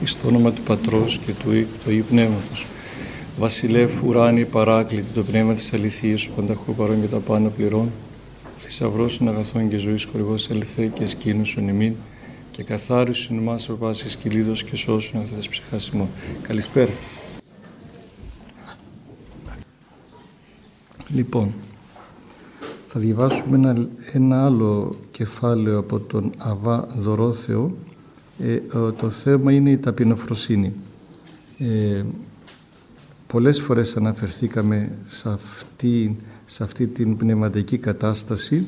εις το όνομα του Πατρός και του Υιού και του Αγίου Πνεύματος. Βασιλεύ ουράνιε παράκλητη, το πνεύμα της αληθείας, πανταχού παρών και τα πάνω πληρών, θησαυρός των αγαθών και ζωής χορηγός ελθέ και σκήνουσον ημίν, και καθάρισον εμάς από πάσης κυλίδος και σώσον αυτές ψυχάς ημών. Καλησπέρα. Λοιπόν, θα διαβάσουμε ένα άλλο κεφάλαιο από τον Αββά Δωρόθεο. Το θέμα είναι η ταπεινοφροσύνη. Πολλές φορές αναφερθήκαμε σε αυτή την πνευματική κατάσταση,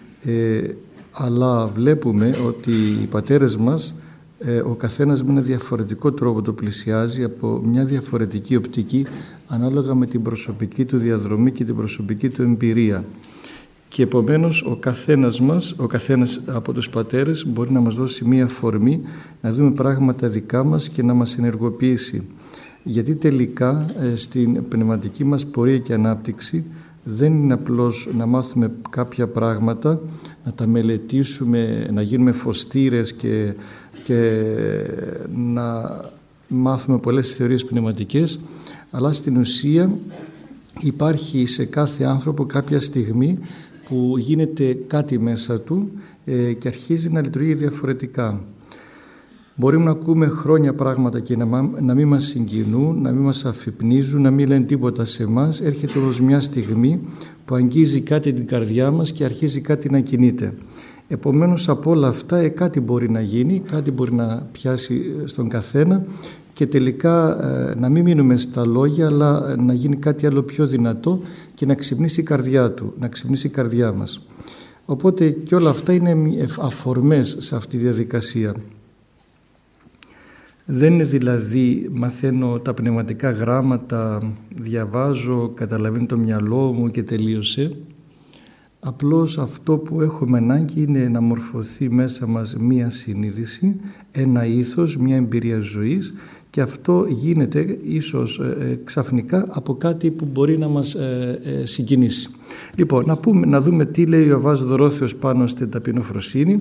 αλλά βλέπουμε ότι οι πατέρες μας, ο καθένας με ένα διαφορετικό τρόπο το πλησιάζει, από μια διαφορετική οπτική, ανάλογα με την προσωπική του διαδρομή και την προσωπική του εμπειρία. Και επομένως ο καθένας από τους πατέρες μπορεί να μας δώσει μία αφορμή να δούμε πράγματα δικά μας και να μας ενεργοποιήσει. Γιατί τελικά στην πνευματική μας πορεία και ανάπτυξη δεν είναι απλώς να μάθουμε κάποια πράγματα, να τα μελετήσουμε, να γίνουμε φωστήρες και να μάθουμε πολλές θεωρίες πνευματικές, αλλά στην ουσία υπάρχει σε κάθε άνθρωπο κάποια στιγμή που γίνεται κάτι μέσα του και αρχίζει να λειτουργεί διαφορετικά. Μπορούμε να ακούμε χρόνια πράγματα και να μην μας συγκινούν, να μην μας αφυπνίζουν, να μην λένε τίποτα σε εμάς. Έρχεται όμως μια στιγμή που αγγίζει κάτι την καρδιά μας και αρχίζει κάτι να κινείται. Επομένως από όλα αυτά κάτι μπορεί να γίνει, κάτι μπορεί να πιάσει στον καθένα και τελικά να μην μείνουμε στα λόγια, αλλά να γίνει κάτι άλλο πιο δυνατό και να ξυπνήσει η καρδιά του, να ξυπνήσει η καρδιά μας. Οπότε και όλα αυτά είναι αφορμές σε αυτή τη διαδικασία. Δεν είναι δηλαδή μαθαίνω τα πνευματικά γράμματα, διαβάζω, καταλαβαίνω το μυαλό μου και τελείωσε. Απλώς αυτό που έχουμε ανάγκη είναι να μορφωθεί μέσα μας μία συνείδηση, ένα ήθος, μία εμπειρία ζωής, και αυτό γίνεται ίσως ξαφνικά από κάτι που μπορεί να μας συγκινήσει. Λοιπόν, να δούμε τι λέει ο Αββάς Δωρόθεος πάνω στην ταπεινοφροσύνη,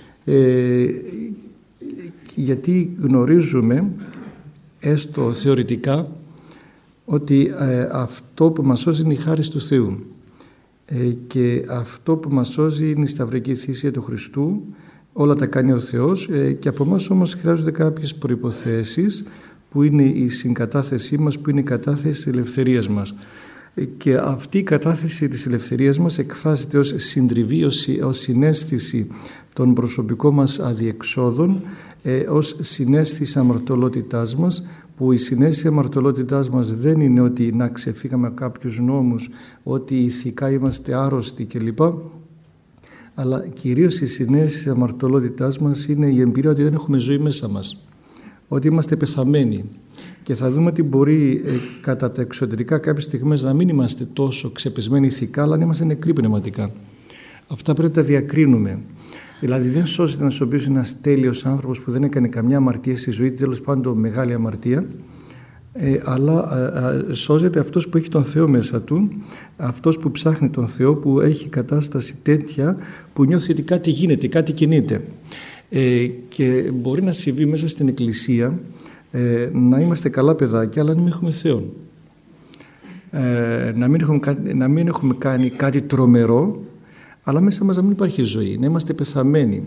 γιατί γνωρίζουμε έστω θεωρητικά ότι αυτό που μας σώζει είναι η χάρις του Θεού και αυτό που μας σώζει είναι η σταυρική θυσία του Χριστού. Όλα τα κάνει ο Θεός και από εμάς όμως χρειάζονται κάποιες προϋποθέσεις που είναι η συγκατάθεσή μας, που είναι η κατάθεση της ελευθερίας μας. Και αυτή η κατάθεση της ελευθερίας μας εκφράζεται ως συντριβή, ως συναίσθηση των προσωπικών μας αδιεξόδων, ως συναίσθηση αμαρτωλότητάς μας, που η συναίσθηση αμαρτωλότητάς μας δεν είναι ότι να ξεφύγαμε από κάποιους νόμους, ότι ηθικά είμαστε άρρωστοι κλπ. Αλλά κυρίως η συναίσθηση αμαρτωλότητάς μας είναι η εμπειρία ότι δεν έχουμε ζωή μέσα μας, ότι είμαστε πεθαμένοι. Και θα δούμε ότι μπορεί κατά τα εξωτερικά κάποιες στιγμές να μην είμαστε τόσο ξεπεσμένοι ηθικά, αλλά να είμαστε νεκροί πνευματικά. Αυτά πρέπει να τα διακρίνουμε. Δηλαδή δεν σώζεται ένας ο οποίος είναι ένας τέλειος άνθρωπος που δεν έκανε καμιά αμαρτία στη ζωή, τέλος πάντων μεγάλη αμαρτία, αλλά σώζεται αυτός που έχει τον Θεό μέσα του, αυτός που ψάχνει τον Θεό, που έχει κατάσταση τέτοια που νιώθει ότι κάτι γίνεται, κάτι κινείται. Και μπορεί να συμβεί μέσα στην Εκκλησία να είμαστε καλά παιδάκια, αλλά να μην έχουμε Θεό. Να μην έχουμε κάνει κάτι τρομερό, αλλά μέσα μας να μην υπάρχει ζωή, να είμαστε πεθαμένοι.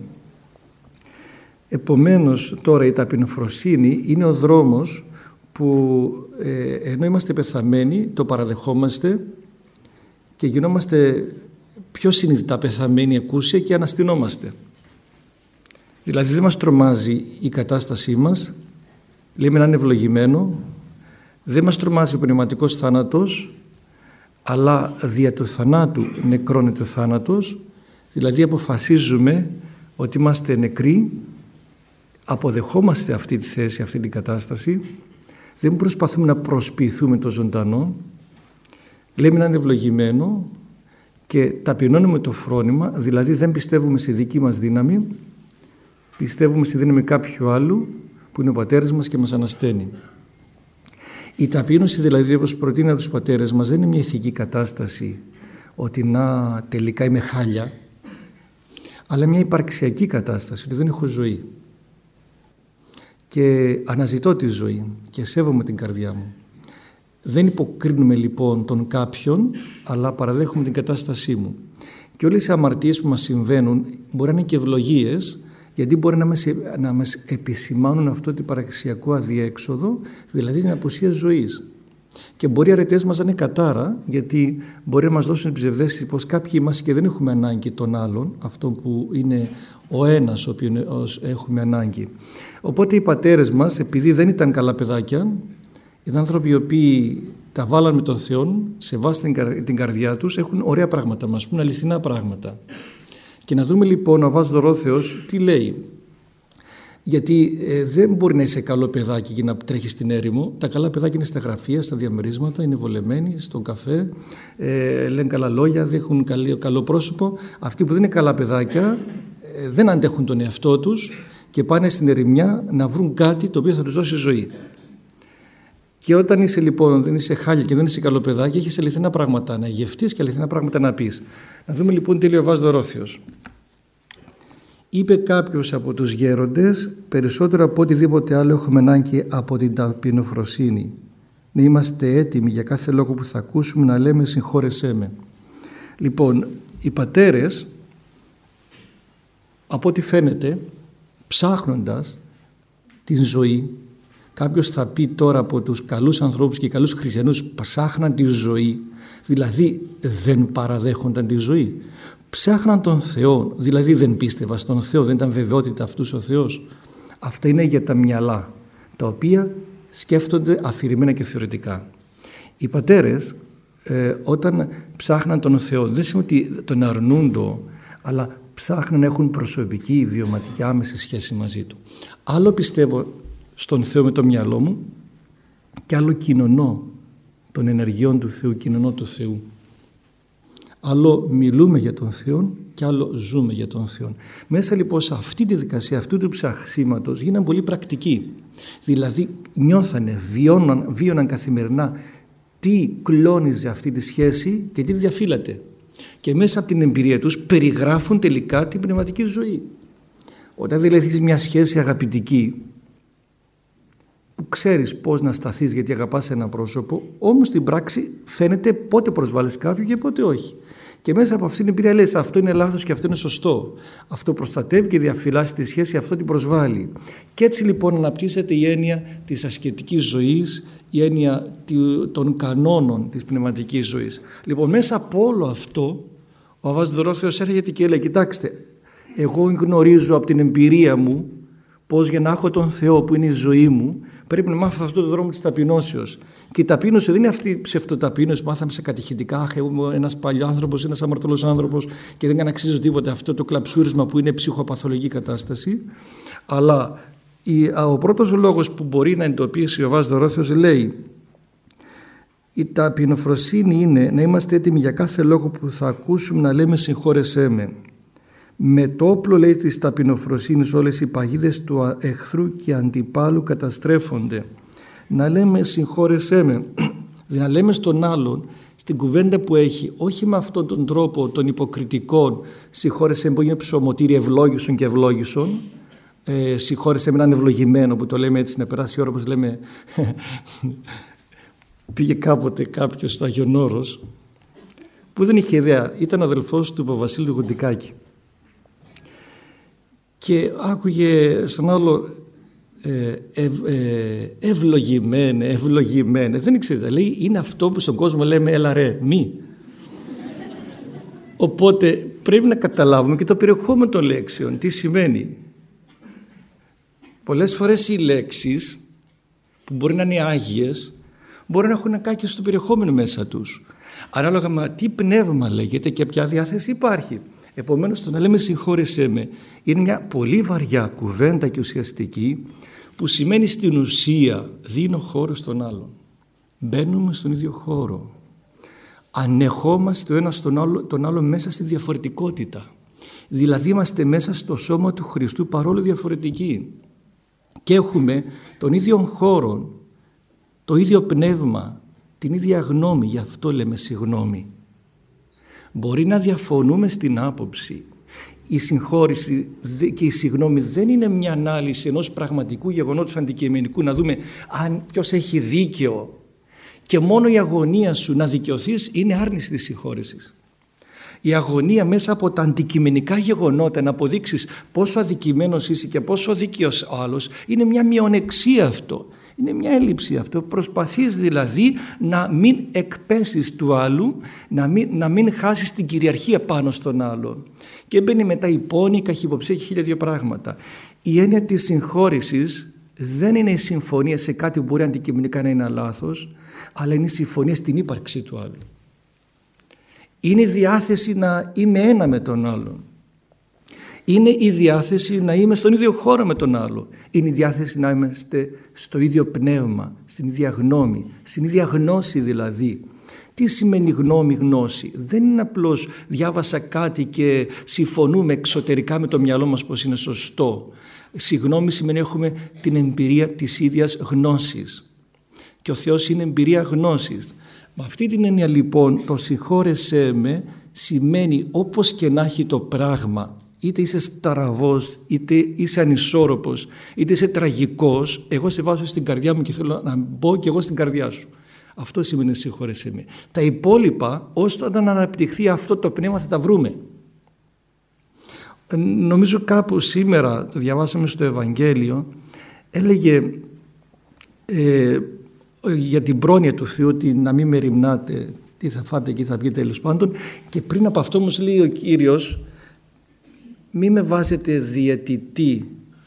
Επομένως τώρα η ταπεινοφροσύνη είναι ο δρόμος που ενώ είμαστε πεθαμένοι το παραδεχόμαστε και γινόμαστε πιο συνειδητά πεθαμένοι εκούσια και αναστηνόμαστε. Δηλαδή δεν μας τρομάζει η κατάστασή μας, λέμε να είναι ευλογημένο, δεν μας τρομάζει ο πνευματικός θάνατος, αλλά δια του θανάτου νεκρώνεται ο θάνατος, δηλαδή αποφασίζουμε ότι είμαστε νεκροί, αποδεχόμαστε αυτή τη θέση, αυτή την κατάσταση, δεν προσπαθούμε να προσποιηθούμε το ζωντανό, λέμε να είναι ευλογημένο και ταπεινώνουμε το φρόνημα, δηλαδή δεν πιστεύουμε στη δική μας δύναμη, πιστεύουμε στη δύναμη κάποιου άλλου που είναι ο πατέρας μας και μας ανασταίνει. Η ταπείνωση δηλαδή, όπως προτείνει από τους πατέρες μας, δεν είναι μια ηθική κατάσταση ότι να τελικά είμαι χάλια, αλλά μια υπαρξιακή κατάσταση, ότι δεν έχω ζωή. και αναζητώ τη ζωή και σέβομαι την καρδιά μου. Δεν υποκρίνουμε λοιπόν τον κάποιον, αλλά παραδέχομαι την κατάστασή μου. Και όλες οι αμαρτίες που μας συμβαίνουν μπορεί να είναι και ευλογίες, γιατί μπορεί να μας επισημάνουν αυτό το παραξιακό αδιέξοδο, δηλαδή την απουσία ζωής. Και μπορεί οι αρετές μας να είναι κατάρα, γιατί μπορεί να μας δώσουν ψευδέστηση πως κάποιοι είμαστε και δεν έχουμε ανάγκη των άλλων, αυτό που είναι ο ένας ο οποίος έχουμε ανάγκη. Οπότε οι πατέρες μας, επειδή δεν ήταν καλά παιδάκια, ήταν άνθρωποι οι οποίοι τα βάλαν με τον Θεό, σεβάστηκαν την καρδιά τους, έχουν ωραία πράγματα, μας πούν αληθινά πράγματα. Και να δούμε λοιπόν ο Αββάς Δωρόθεος τι λέει. Γιατί δεν μπορεί να είσαι καλό παιδάκι και να τρέχει στην έρημο. Τα καλά παιδάκια είναι στα γραφεία, στα διαμερίσματα, είναι βολεμένοι, στον καφέ, λένε καλά λόγια, δείχνουν καλό πρόσωπο. Αυτοί που δεν είναι καλά παιδάκια δεν αντέχουν τον εαυτό τους και πάνε στην ερημιά να βρουν κάτι το οποίο θα τους δώσει ζωή. Και όταν είσαι λοιπόν, δεν είσαι χάλια και δεν είσαι καλό παιδάκι, έχεις αληθινά πράγματα να γευτείς και αληθινά πράγματα να πεις. Να δούμε λοιπόν τι λέει ο Αββάς Δωρόθεος. Είπε κάποιος από τους γέροντες, περισσότερο από οτιδήποτε άλλο έχουμε ανάγκη από την ταπεινοφροσύνη. Να είμαστε έτοιμοι για κάθε λόγο που θα ακούσουμε να λέμε συγχώρεσέ με. Λοιπόν, οι πατέρες, από ό,τι φαίνεται, ψάχνοντας την ζωή, κάποιος θα πει τώρα από τους καλούς ανθρώπους και καλούς χριστιανούς ψάχναν τη ζωή, δηλαδή δεν παραδέχονταν τη ζωή. Ψάχναν τον Θεό, δηλαδή δεν πίστευαν στον Θεό, δεν ήταν βεβαιότητα αυτούς ο Θεός. Αυτά είναι για τα μυαλά, τα οποία σκέφτονται αφηρημένα και θεωρητικά. Οι πατέρες όταν ψάχναν τον Θεό, δεν σημαίνει ότι τον αρνούντο, αλλά ψάχναν να έχουν προσωπική, βιωματική, άμεση σχέση μαζί Του. Άλλο πιστεύω στον Θεό με το μυαλό μου και άλλο κοινωνώ των ενεργειών του Θεού, κοινωνώ του Θεού. Άλλο μιλούμε για τον Θεό και άλλο ζούμε για τον Θεό. Μέσα λοιπόν σε αυτή τη δικασία, αυτού του ψαξίματος γίναν πολύ πρακτικοί. Δηλαδή νιώθανε, βίωναν καθημερινά τι κλώνιζε αυτή τη σχέση και τι διαφύλατε. Και μέσα από την εμπειρία τους περιγράφουν τελικά την πνευματική ζωή. Όταν δηλαδή έχεις μια σχέση αγαπητική που ξέρεις πώς να σταθείς γιατί αγαπάς ένα πρόσωπο, όμως στην πράξη φαίνεται πότε προσβάλλεις κάποιον και πότε όχι. Και μέσα από αυτήν την εμπειρία λες αυτό είναι λάθος και αυτό είναι σωστό. Αυτό προστατεύει και διαφυλάσσει τη σχέση, αυτό την προσβάλλει. Και έτσι λοιπόν αναπτύσσεται η έννοια της ασκητικής ζωής, η έννοια των κανόνων της πνευματικής ζωής. Λοιπόν, μέσα από όλο αυτό ο Αββάς Δωρόθεος έρχεται και λέει: κοιτάξτε, εγώ γνωρίζω από την εμπειρία μου πως για να έχω τον Θεό που είναι η ζωή μου πρέπει να μάθω αυτόν τον δρόμο της ταπεινώσεως. Και η ταπείνωση δεν είναι αυτή η ψευτοταπείνωση που μάθαμε σε κατηχητικά. Αχ, είμαι ένας παλιάνθρωπος, ένας αμαρτωλός άνθρωπος και δεν αξίζω τίποτε, αυτό το κλαψούρισμα που είναι ψυχοπαθολογική κατάσταση. Αλλά ο πρώτος λόγος που μπορεί να εντοπίσει ο Αββάς Δωρόθεος λέει: η ταπεινοφροσύνη είναι να είμαστε έτοιμοι για κάθε λόγο που θα ακούσουμε να λέμε συγχώρεσέ με. Με το όπλο, λέει, της ταπεινοφροσύνης όλες οι παγίδες του εχθρού και αντιπάλου καταστρέφονται. Να λέμε συγχώρεσέ με, να λέμε στον άλλον στην κουβέντα που έχει, όχι με αυτόν τον τρόπο των υποκριτικών συγχώρεσέ με που είναι ψωμοτήρι ευλόγησον και ευλόγησον, συγχώρεσέ με έναν ευλογημένο που το λέμε έτσι να περάσει η ώρα, όπως λέμε. Πήγε κάποτε κάποιος στο Άγιον Όρος που δεν είχε ιδέα, ήταν ο αδελφός του Παπαβασίλη του Γοντικάκη και άκουγε στον άλλο ευλογημένε, δεν ήξερε, λέει είναι αυτό που στον κόσμο λέμε έλα ρε, μη. Οπότε πρέπει να καταλάβουμε και το περιεχόμενο των λέξεων, τι σημαίνει. Πολλές φορές οι λέξεις που μπορεί να είναι άγιες μπορεί να έχουν κάκιο στο περιεχόμενο μέσα τους. Ανάλογα με τι πνεύμα λέγεται και ποια διάθεση υπάρχει. Επομένως το να λέμε συγχώρεσέ με είναι μια πολύ βαριά κουβέντα και ουσιαστική που σημαίνει στην ουσία δίνω χώρο στον άλλον. Μπαίνουμε στον ίδιο χώρο. Ανεχόμαστε ο ένας τον άλλο μέσα στη διαφορετικότητα. Δηλαδή είμαστε μέσα στο σώμα του Χριστού παρόλο διαφορετικοί. Και έχουμε τον ίδιο χώρο, το ίδιο πνεύμα, την ίδια γνώμη, γι' αυτό λέμε συγγνώμη. Μπορεί να διαφωνούμε στην άποψη η συγχώρηση και η συγγνώμη δεν είναι μια ανάλυση ενός πραγματικού γεγονότος αντικειμενικού, να δούμε αν ποιος έχει δίκαιο και μόνο η αγωνία σου να δικαιωθείς είναι άρνηση της συγχώρησης. Η αγωνία μέσα από τα αντικειμενικά γεγονότα να αποδείξεις πόσο αδικημένος είσαι και πόσο δίκαιος ο άλλος είναι μια μειονεξία αυτό. Είναι μια έλλειψη αυτό. Προσπαθείς δηλαδή να μην εκπέσεις του άλλου, να μην χάσεις την κυριαρχία πάνω στον άλλο. Και μπαίνει μετά η πόνη, η καχυποψία και 1002 πράγματα. Η έννοια της συγχώρησης δεν είναι η συμφωνία σε κάτι που μπορεί αντικειμενικά να είναι λάθος, αλλά είναι η συμφωνία στην ύπαρξη του άλλου. Είναι η διάθεση να είμαι ένα με τον άλλον. Είναι η διάθεση να είμαι στον ίδιο χώρο με τον άλλο. Είναι η διάθεση να είμαστε στο ίδιο πνεύμα, στην ίδια γνώμη, στην ίδια γνώση δηλαδή. Τι σημαίνει γνώμη, γνώση? Δεν είναι απλώς διάβασα κάτι και συμφωνούμε εξωτερικά με το μυαλό μας πως είναι σωστό. Συγγνώμη σημαίνει έχουμε την εμπειρία της ίδιας γνώσης. Και ο Θεός είναι εμπειρία γνώσης. Με αυτή την έννοια λοιπόν το συγχώρεσέ με σημαίνει όπως και να έχει το πράγμα, είτε είσαι στραβός, είτε είσαι ανισόρροπος, είτε είσαι τραγικός, εγώ σε βάζω στην καρδιά μου και θέλω να μπω και εγώ στην καρδιά σου. Αυτό σημαίνει συγχώρεσέ με. Τα υπόλοιπα, όταν αναπτυχθεί αυτό το πνεύμα θα τα βρούμε. Νομίζω κάπου σήμερα, το διαβάσαμε στο Ευαγγέλιο, έλεγε για την πρόνοια του Θεού, ότι να μην μεριμνάτε τι θα φάτε και θα πιείτε, τέλος πάντων, και πριν από αυτό όμως λέει ο Κύριος, μη με βάζετε διαιτητή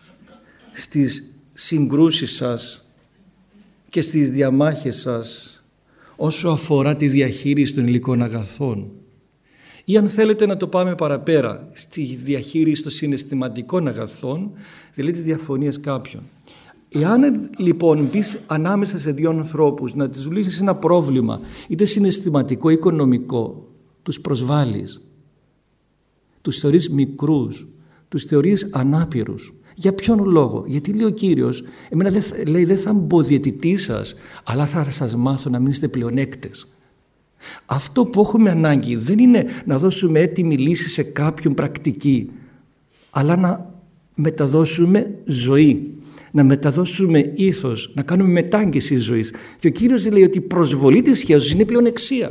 στις συγκρούσεις σας και στις διαμάχες σας όσο αφορά τη διαχείριση των υλικών αγαθών, ή αν θέλετε να το πάμε παραπέρα, στη διαχείριση των συναισθηματικών αγαθών, δηλαδή τις διαφωνίες κάποιων. Εάν λοιπόν μπεις ανάμεσα σε δύο ανθρώπους να τις λύσεις ένα πρόβλημα, είτε συναισθηματικό ή οικονομικό, τους προσβάλλεις, τους θεωρείς μικρούς, τους θεωρείς ανάπηρους. Για ποιον λόγο? Γιατί λέει ο Κύριος, εμένα δεν θα μπω διαιτητή σας, αλλά θα σας μάθω να μην είστε πλεονέκτες. Αυτό που έχουμε ανάγκη δεν είναι να δώσουμε έτοιμη λύση σε κάποιον πρακτική, αλλά να μεταδώσουμε ζωή, να μεταδώσουμε ήθος, να κάνουμε μετάγγιση ζωής. Και ο Κύριος λέει ότι η προσβολή της σχέσης είναι πλεονεξία.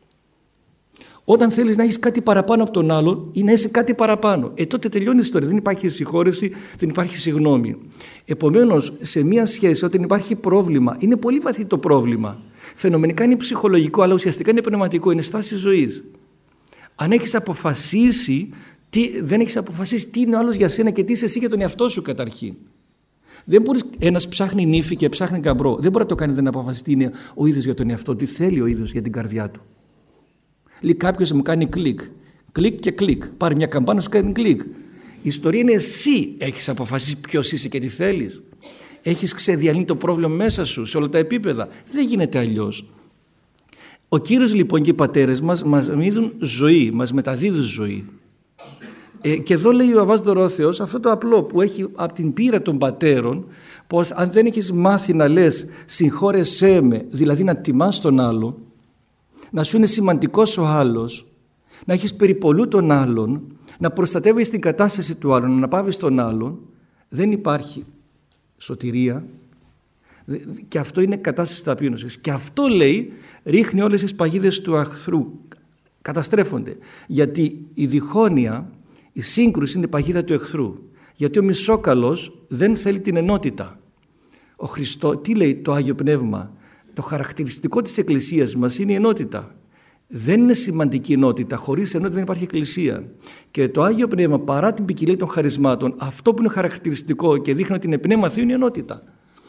Όταν θέλεις να έχεις κάτι παραπάνω από τον άλλον ή να είσαι κάτι παραπάνω, τότε τελειώνει η ιστορία. Δεν υπάρχει συγχώρεση, δεν υπάρχει συγγνώμη. Επομένως, σε μια σχέση όταν υπάρχει πρόβλημα, είναι πολύ βαθύ το πρόβλημα. Φαινομενικά είναι ψυχολογικό, αλλά ουσιαστικά είναι πνευματικό, είναι στάση ζωής. Αν έχεις αποφασίσει, δεν έχεις αποφασίσει τι είναι ο άλλος για σένα και τι είσαι εσύ για τον εαυτό σου καταρχήν. Δεν μπορείς, ένας ψάχνει νύφη και ψάχνει καμπρό. Δεν μπορεί να το κάνει, δεν αποφασίσει τι είναι ο ίδιος για τον εαυτό, τι θέλει ο ίδιος για την καρδιά του. Λέει κάποιος μου κάνει κλικ. Κλικ και κλικ. Πάρει μια καμπάνα, σου κάνει κλικ. Η ιστορία είναι εσύ έχεις αποφασίσει ποιος είσαι και τι θέλεις. Έχεις ξεδιαλύνει το πρόβλημα μέσα σου σε όλα τα επίπεδα. Δεν γίνεται αλλιώς. Ο Κύριος λοιπόν και οι πατέρες μας δίνουν ζωή, μας μεταδίδουν ζωή. Και εδώ λέει ο Αββάς Δωρόθεος αυτό το απλό που έχει από την πείρα των πατέρων, πως αν δεν έχεις μάθει να λες συγχώρεσέ με, δηλαδή να τιμάς τον άλλο, να σου είναι σημαντικός ο άλλος, να έχεις περιπολού τον άλλον, να προστατεύεις την κατάσταση του άλλου, να αναπαύεις τον άλλον, δεν υπάρχει σωτηρία. Και αυτό είναι κατάσταση ταπείνωσης. Και αυτό λέει ρίχνει όλες τις παγίδες του αχθρού. Καταστρέφονται. Γιατί η διχόνοια, η σύγκρουση είναι παγίδα του εχθρού. Γιατί ο μισόκαλος δεν θέλει την ενότητα. Ο Χριστό, τι λέει το Άγιο Πνεύμα? Το χαρακτηριστικό της Εκκλησίας μας είναι η ενότητα. Δεν είναι σημαντική ενότητα. Χωρίς ενότητα δεν υπάρχει Εκκλησία. Και το Άγιο Πνεύμα, παρά την ποικιλία των χαρισμάτων, αυτό που είναι χαρακτηριστικό και δείχνει ότι είναι πνεύμα Θεού είναι η ενότητα.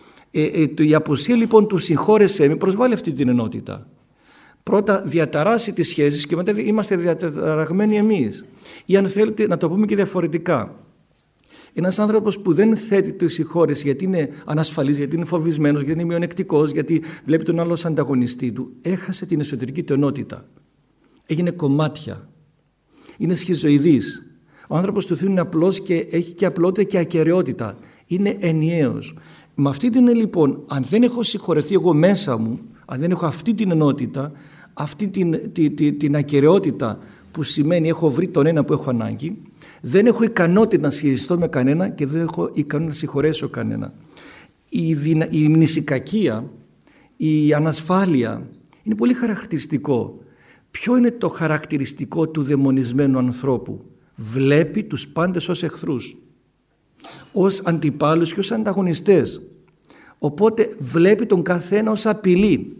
Η απουσία λοιπόν του συγχώρεσέ με προσβάλλει αυτή την ενότητα. Πρώτα διαταράσει τις σχέσεις και μετά είμαστε διαταραγμένοι εμείς. Ή αν θέλετε να το πούμε και διαφορετικά. Ένας άνθρωπος που δεν θέτει τη συγχώρεση γιατί είναι ανασφαλής, γιατί είναι φοβισμένος, γιατί είναι μειονεκτικός, γιατί βλέπει τον άλλο ως ανταγωνιστή του, έχασε την εσωτερική του ενότητα. Έγινε κομμάτια. Είναι σχιζοειδής. Ο άνθρωπος του Θεού είναι απλός και έχει και απλότητα και ακεραιότητα. Είναι ενιαίος. Με αυτή την λοιπόν, αν δεν έχω συγχωρεθεί εγώ μέσα μου, αν δεν έχω αυτή την ενότητα, αυτή την ακεραιότητα που σημαίνει έχω βρει τον ένα που έχω ανάγκη, Δεν έχω ικανότητα να σχετιστώ με κανένα και δεν έχω ικανότητα να συγχωρέσω κανένα. Η μνησικακία, η ανασφάλεια είναι πολύ χαρακτηριστικό. Ποιο είναι το χαρακτηριστικό του δαιμονισμένου ανθρώπου? Βλέπει τους πάντες ως εχθρούς, ως αντιπάλους και ως ανταγωνιστές. Οπότε βλέπει τον καθένα ως απειλή.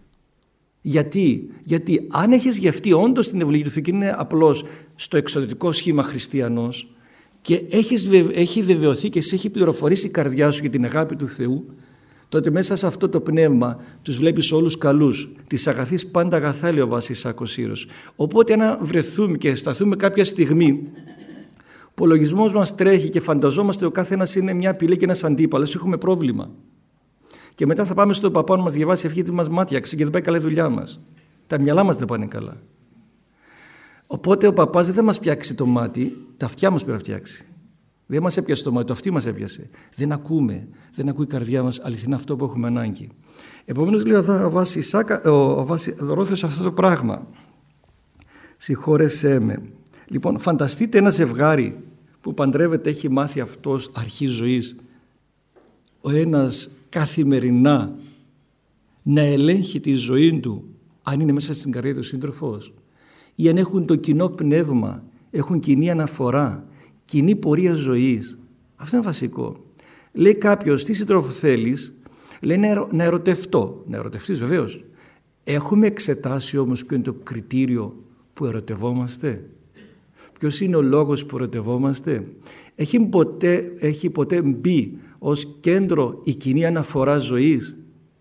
Γιατί αν έχεις γευτεί όντως την ευλογία του Θεού και είναι απλώς στο εξωτερικό σχήμα χριστιανός και έχει βεβαιωθεί και σε έχει πληροφορήσει η καρδιά σου για την αγάπη του Θεού, τότε μέσα σε αυτό το πνεύμα τους βλέπεις όλους καλούς. Της αγαθής πάντα αγαθά, λέει ο Βασιλιάκος Σύρος. Οπότε αν βρεθούμε και σταθούμε κάποια στιγμή, ο υπολογισμός μας τρέχει και φανταζόμαστε ο κάθε ένας είναι μια απειλή και ένας αντίπαλος, έχουμε πρόβλημα. Και μετά θα πάμε στον παπά να μας διαβάσει ευχή, μας μάτιαξε και δεν πάει καλά η δουλειά μας. Τα μυαλά μας δεν πάνε καλά. Οπότε ο παπάς δεν θα μας φτιάξει το μάτι, τα αυτιά μας πρέπει να φτιάξει. Δεν μας έπιασε το μάτι, το αυτί μας έπιασε. Δεν ακούμε, δεν ακούει η καρδιά μας αληθινά αυτό που έχουμε ανάγκη. Επομένως λέει ο Ρόθεος αυτό το πράγμα. Συγχώρεσέ με. Λοιπόν, φανταστείτε ένα ζευγάρι που παντρεύεται, έχει μάθει αυτός αρχή ζωής, ο ένας καθημερινά να ελέγχει τη ζωή του αν είναι μέσα στην καρδιά του σύντροφος ή αν έχουν το κοινό πνεύμα, έχουν κοινή αναφορά, κοινή πορεία ζωής. Αυτό είναι βασικό. Λέει κάποιος, τι σύντροφο θέλεις? Λέει να ερωτευτώ. Να ερωτευτείς βεβαίως. Έχουμε εξετάσει όμως ποιο είναι το κριτήριο που ερωτευόμαστε? Ποιος είναι ο λόγος που ερωτευόμαστε? Έχει ποτέ μπει ως κέντρο η κοινή αναφορά ζωής?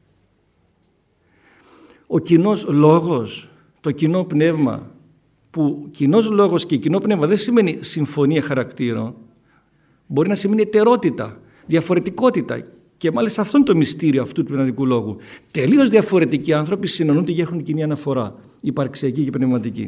Ο κοινός λόγος, το κοινό πνεύμα, που κοινός λόγος και κοινό πνεύμα δεν σημαίνει συμφωνία χαρακτήρων, μπορεί να σημαίνει ετερότητα, διαφορετικότητα, και μάλιστα αυτό είναι το μυστήριο αυτού του πνευματικού λόγου. Τελείως διαφορετικοί άνθρωποι συνονούνται και έχουν κοινή αναφορά, υπαρξιακή και πνευματική.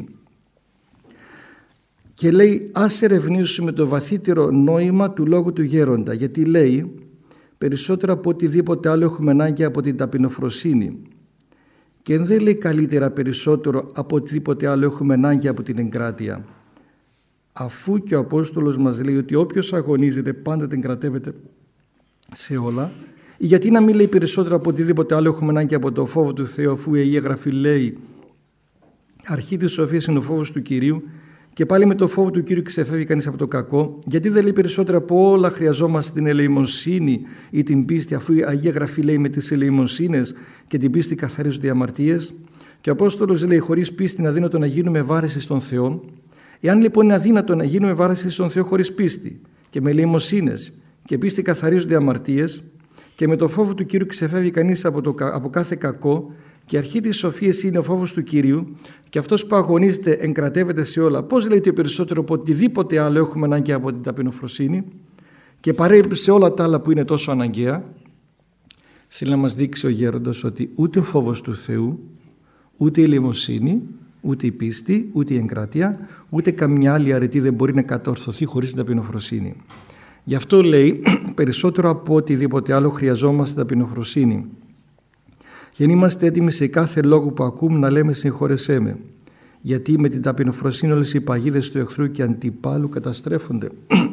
Και λέει, ας ερευνήσουμε το βαθύτερο νόημα του λόγου του γέροντα, γιατί λέει περισσότερο από οτιδήποτε άλλο έχουμε ανάγκη από την ταπεινοφροσύνη. Και δεν λέει καλύτερα περισσότερο από οτιδήποτε άλλο έχουμε ανάγκη από την εγκράτεια. Αφού και ο Απόστολος μας λέει ότι όποιος αγωνίζεται πάντα την κρατεύεται σε όλα, γιατί να μην λέει περισσότερο από οτιδήποτε άλλο έχουμε ανάγκη από το φόβο του Θεού, αφού η Αγία Γραφή λέει αρχή της σοφίας είναι ο φόβος του Κυρίου, και πάλι με το φόβο του Κύριου ξεφεύγει κανείς από το κακό. Γιατί δεν λέει περισσότερο από όλα χρειαζόμαστε την ελεημοσύνη ή την πίστη, αφού η Αγία Γραφή λέει με τις ελεημοσύνες και την πίστη καθαρίζονται οι αμαρτίες? Και ο Απόστολος λέει χωρίς πίστη είναι αδύνατο να γίνουμε βάρεση στον Θεό. Εάν λοιπόν είναι αδύνατο να γίνουμε βάρεση στον Θεό χωρίς πίστη και με ελεημοσύνες και πίστη καθαρίζονται οι αμαρτίες, και με το φόβο του Κύριου ξεφεύγει κανείς από κάθε κακό, και η αρχή της σοφίας είναι ο φόβος του Κυρίου, και αυτός που αγωνίζεται εγκρατεύεται σε όλα. Πώς λέει ότι περισσότερο από οτιδήποτε άλλο έχουμε ανάγκη από την ταπεινοφροσύνη, και παρέπει σε όλα τα άλλα που είναι τόσο αναγκαία? Θέλει να μας δείξει ο γέροντας ότι ούτε ο φόβος του Θεού, ούτε η ελεημοσύνη, ούτε η πίστη, ούτε η εγκράτεια, ούτε καμιά άλλη αρετή δεν μπορεί να κατορθωθεί χωρίς την ταπεινοφροσύνη. Γι' αυτό λέει περισσότερο από οτιδήποτε άλλο χρειαζόμαστε ταπεινοφροσύνη. Και να είμαστε έτοιμοι σε κάθε λόγο που ακούμε να λέμε συγχώρεσέ με. Γιατί με την ταπεινοφροσύνη όλες οι παγίδες του εχθρού και αντιπάλου καταστρέφονται.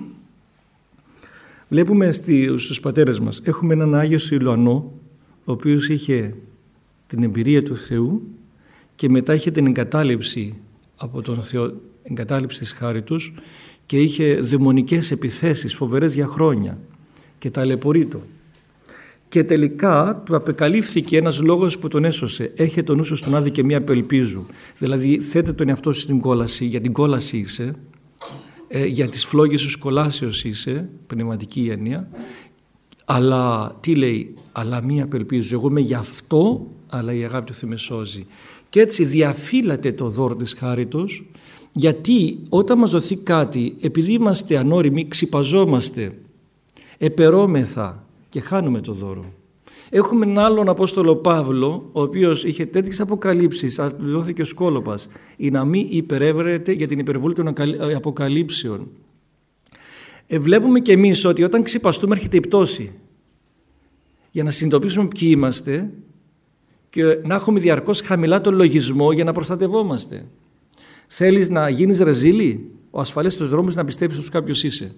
Βλέπουμε στους πατέρες μας, έχουμε έναν Άγιο Σιλουανό, ο οποίος είχε την εμπειρία του Θεού και μετά είχε την εγκατάλειψη από τον Θεό, εγκατάλειψη της χάριτος, και είχε δαιμονικές επιθέσεις φοβερές για χρόνια και ταλαιπωρείτο. Και τελικά του απεκαλύφθηκε ένας λόγος που τον έσωσε. Έχε τον νου σου στον άδει και μία απελπίζου. Δηλαδή θέτε τον εαυτό σου στην κόλαση, για την κόλαση είσαι, για τις φλόγες σου κολάσεως είσαι, πνευματική έννοια, αλλά τι λέει, αλλά μία απελπίζου. Εγώ είμαι γι' αυτό, αλλά η αγάπη του Θεού με σώζει. Και έτσι διαφύλατε το δώρο της χάριτος, γιατί όταν μας δοθεί κάτι, επειδή είμαστε ανώριμοι, ξυπαζόμαστε, επερώμεθα και χάνουμε το δώρο. Έχουμε έναν άλλον Απόστολο Παύλο, ο οποίος είχε τέτοιες αποκαλύψεις, αλλά του δόθηκε ο σκόλοπας, ή να μην υπερεύρεται για την υπερβολή των αποκαλύψεων. Βλέπουμε και εμείς ότι όταν ξυπαστούμε έρχεται η πτώση. Για να συνειδητοποιήσουμε ποιοι είμαστε και να έχουμε διαρκώς χαμηλά τον λογισμό για να προστατευόμαστε. Θέλεις να γίνεις ρεζίλη? Ο ασφαλέστερος δρόμος να πιστέψεις ότι κάποιος είσαι.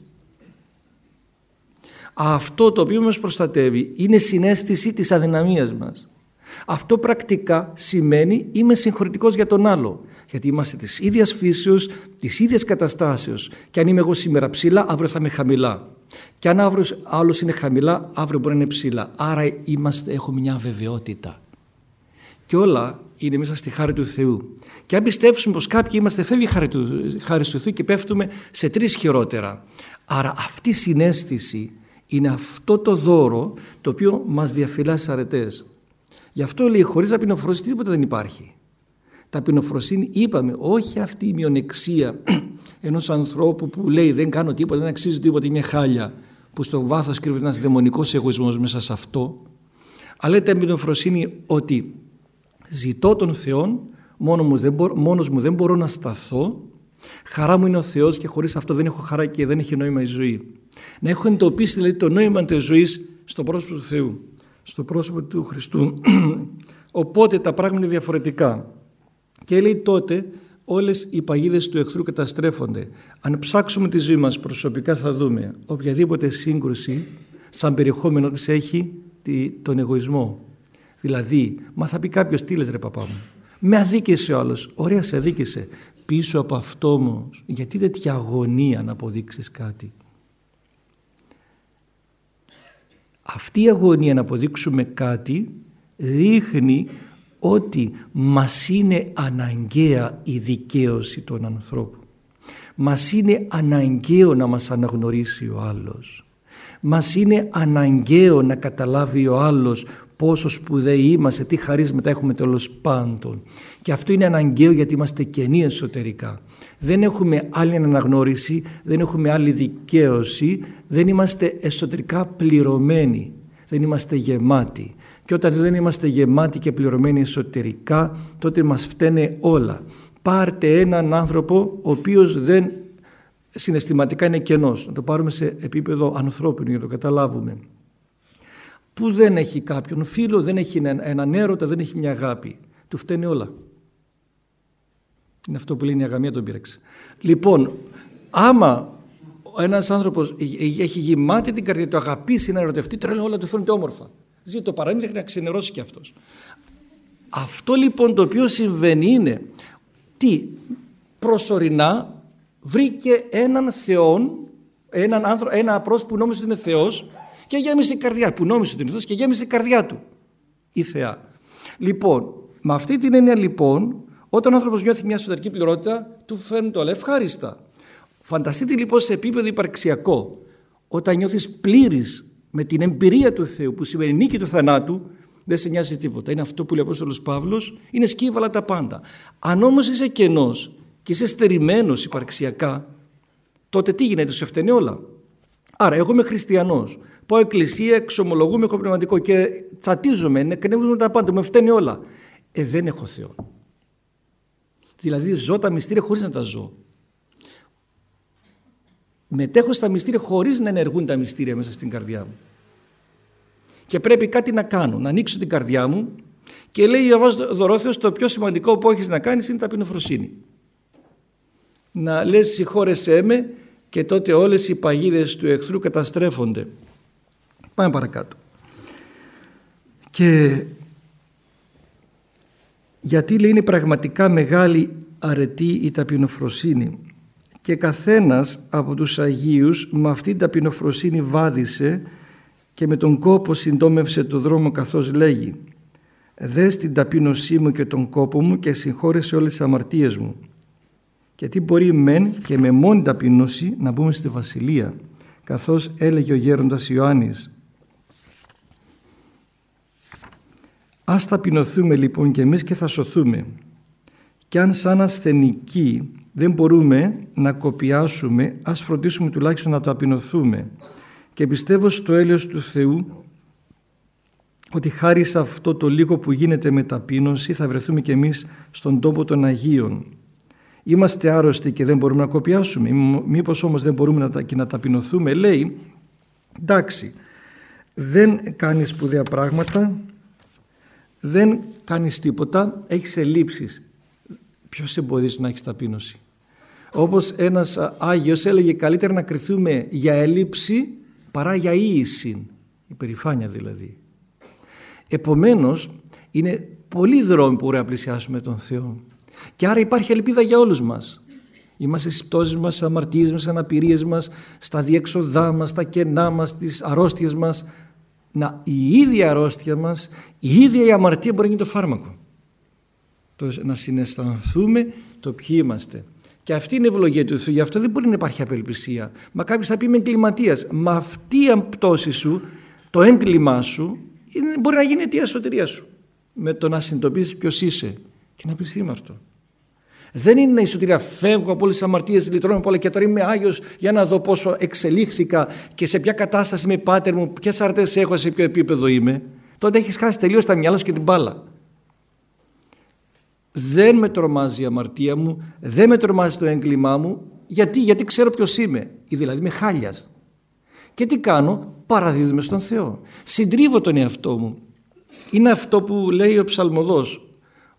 Αυτό το οποίο μας προστατεύει είναι συναίσθηση της αδυναμίας μας. Αυτό πρακτικά σημαίνει είμαι συγχωρητικός για τον άλλο. Γιατί είμαστε της ίδιας φύσεως, της ίδιας καταστάσεως. Και αν είμαι εγώ σήμερα ψηλά, αύριο θα είμαι χαμηλά. Και αν αύριο άλλος είναι χαμηλά, αύριο μπορεί να είναι ψηλά. Άρα έχουμε μια βεβαιότητα. Και όλα είναι μέσα στη χάρη του Θεού. Και αν πιστεύσουμε πως κάποιοι είμαστε φεύγει χάρη του Θεού και πέφτουμε σε 3 χειρότερα. Άρα αυτή η συναίσθηση είναι αυτό το δώρο το οποίο μας διαφυλάσσει αρετές. Γι' αυτό λέει χωρίς ταπεινοφροσύνη τίποτα δεν υπάρχει. Ταπεινοφροσύνη είπαμε, όχι αυτή η μειονεξία ενός ανθρώπου που λέει δεν κάνω τίποτα, δεν αξίζει τίποτα, είμαι χάλια, που στο βάθος κρύβεται ένας δαιμονικός εγωισμός μέσα σε αυτό. Αλλά η ταπεινοφροσύνη ότι ζητώ τον Θεό, μόνος μου δεν μπορώ να σταθώ, χαρά μου είναι ο Θεός και χωρίς αυτό δεν έχω χαρά και δεν έχει νόημα η ζωή. Να έχω εντοπίσει δηλαδή το νόημα της ζωής στο πρόσωπο του Θεού, στο πρόσωπο του Χριστού. Οπότε τα πράγματα είναι διαφορετικά. Και λέει τότε όλες οι παγίδες του εχθρού καταστρέφονται. Αν ψάξουμε τη ζωή μας προσωπικά θα δούμε οποιαδήποτε σύγκρουση σαν περιεχόμενο της έχει τον εγωισμό. Δηλαδή, μα θα πει κάποιος τι λες ρε παπά μου, με αδίκησε ο άλλος, ωραία σε αδίκησε. Πίσω από αυτό όμως, γιατί τέτοια αγωνία να αποδείξεις κάτι. Αυτή η αγωνία να αποδείξουμε κάτι δείχνει ότι μας είναι αναγκαία η δικαίωση των ανθρώπων. Μας είναι αναγκαίο να μας αναγνωρίσει ο άλλος. Μας είναι αναγκαίο να καταλάβει ο άλλος πόσο σπουδαίοι είμαστε, τι χαρίσματα έχουμε τέλος πάντων. Και αυτό είναι αναγκαίο γιατί είμαστε κενοί εσωτερικά. Δεν έχουμε άλλη αναγνώριση, δεν έχουμε άλλη δικαίωση, δεν είμαστε εσωτερικά πληρωμένοι, δεν είμαστε γεμάτοι. Και όταν δεν είμαστε γεμάτοι και πληρωμένοι εσωτερικά, τότε μας φταίνε όλα. Πάρτε έναν άνθρωπο ο οποίος δεν συναισθηματικά είναι κενός, να το πάρουμε σε επίπεδο ανθρώπινο για να το καταλάβουμε, που δεν έχει κάποιον φίλο, δεν έχει έναν έρωτα, δεν έχει μια αγάπη. Του φταίνε όλα. Είναι αυτό που λέει η αγαμία τον πείραξε. Λοιπόν, άμα ένας άνθρωπος έχει γεμάτη την καρδιά του, αγαπήσει να ερωτευτεί, τρέλα όλα του φαίνονται όμορφα. Ζει το παράδειγμα να ξενερώσει και αυτός. Αυτό λοιπόν το οποίο συμβαίνει είναι τι προσωρινά βρήκε έναν Θεόν, ένα πρόσωπο που νόμιζε ότι είναι Θεός και γέμισε η καρδιά, που νόμιζε ότι είναι Θεός και γέμισε η καρδιά του, η Θεά. Λοιπόν, με αυτή την έννοια λοιπόν, όταν ο άνθρωπος νιώθει μια εσωτερική πληρότητα, του φαίνονται όλα ευχάριστα. Φανταστείτε λοιπόν σε επίπεδο υπαρξιακό, όταν νιώθεις πλήρης με την εμπειρία του Θεού που σημαίνει νίκη του θανάτου, δεν σε νοιάζει τίποτα. Είναι αυτό που λέει ο Απόστολος Παύλος, είναι σκύβαλα τα πάντα. Αν όμως είσαι κενός και είσαι στερημένος υπαρξιακά, τότε τι γίνεται, σου φταίνε όλα. Άρα εγώ είμαι χριστιανός, πάω εκκλησία, εξομολογούμε, έχω πνευματικό και τσατίζομαι, εκνεύζομαι τα πάντα, μου φταίνε όλα. Δεν έχω Θεό. Δηλαδή ζω τα μυστήρια χωρίς να τα ζω. Μετέχω στα μυστήρια χωρίς να ενεργούν τα μυστήρια μέσα στην καρδιά μου. Και πρέπει κάτι να κάνω, να ανοίξω την καρδιά μου και λέει ο Δωρόθεος, το πιο σημαντικό που έχεις να κάνεις είναι ταπεινοφροσύνη. Να λες συγχώρεσέ με και τότε όλες οι παγίδες του εχθρού καταστρέφονται. Πάμε παρακάτω. Και γιατί λέει είναι πραγματικά μεγάλη αρετή η ταπεινοφροσύνη και καθένας από τους Αγίους με αυτή την ταπεινοφροσύνη βάδισε και με τον κόπο συντόμευσε το δρόμο καθώς λέγει «Δες την ταπείνωσή μου και τον κόπο μου και συγχώρεσε όλες τις αμαρτίες μου». Γιατί μπορεί μεν και με μόνη ταπείνωση να μπούμε στη Βασιλεία, καθώς έλεγε ο γέροντας Ιωάννης. Ας ταπεινωθούμε λοιπόν και εμείς και θα σωθούμε. Και αν σαν ασθενικοί δεν μπορούμε να κοπιάσουμε, ας φροντίσουμε τουλάχιστον να ταπεινωθούμε. Και πιστεύω στο έλεος του Θεού ότι χάρη σε αυτό το λίγο που γίνεται με ταπείνωση θα βρεθούμε και εμείς στον τόπο των Αγίων. Είμαστε άρρωστοι και δεν μπορούμε να κοπιάσουμε. Μήπως όμως δεν μπορούμε να ταπεινωθούμε. Λέει, εντάξει, δεν κάνεις σπουδαία πράγματα, δεν κάνεις τίποτα, έχεις ελλείψεις. Ποιος σε εμποδίζει να έχεις ταπείνωση? Όπως ένας Άγιος έλεγε, καλύτερα να κριθούμε για έλλειψη παρά για ίηση, υπερηφάνεια δηλαδή. Επομένως είναι πολλοί δρόμοι που μπορούμε να πλησιάσουμε τον Θεό και άρα υπάρχει ελπίδα για όλους μας. Είμαστε στις πτώσεις μας, στις αμαρτίες μας, στις αναπηρίες μας, στα διέξοδά μας, στα κενά μας, στις αρρώστιες μας. Η ίδια αρρώστια μας, η ίδια η αμαρτία μπορεί να γίνει το φάρμακο. Να συναισθανθούμε το ποιοι είμαστε. Και αυτή είναι η ευλογία του Θεού. Γι' αυτό δεν μπορεί να υπάρχει απελπισία. Μα κάποιος θα πει είμαι εγκληματίας. Μα αυτή η πτώση σου, το έγκλημά σου, μπορεί να γίνει αιτία σωτηρίας σου. Με το να συνειδητοποιήσεις ποιος είσαι και να πεις ήμαρτο. Δεν είναι η σωτηρία. Φεύγω από όλες τις αμαρτίες, λυτρώνω από όλα και τώρα είμαι Άγιος για να δω πόσο εξελίχθηκα και σε ποια κατάσταση είμαι πάτερ μου, ποιες αρτές έχω, σε ποιο επίπεδο είμαι. Τότε έχεις χάσει τελείως τα μυαλά σου και την μπάλα. Δεν με τρομάζει η αμαρτία μου, δεν με τρομάζει το έγκλημά μου. Γιατί ξέρω ποιος είμαι, ή δηλαδή είμαι χάλιας. Και τι κάνω, παραδίδομαι στον Θεό. Συντρίβω τον εαυτό μου. Είναι αυτό που λέει ο ψαλμοδός,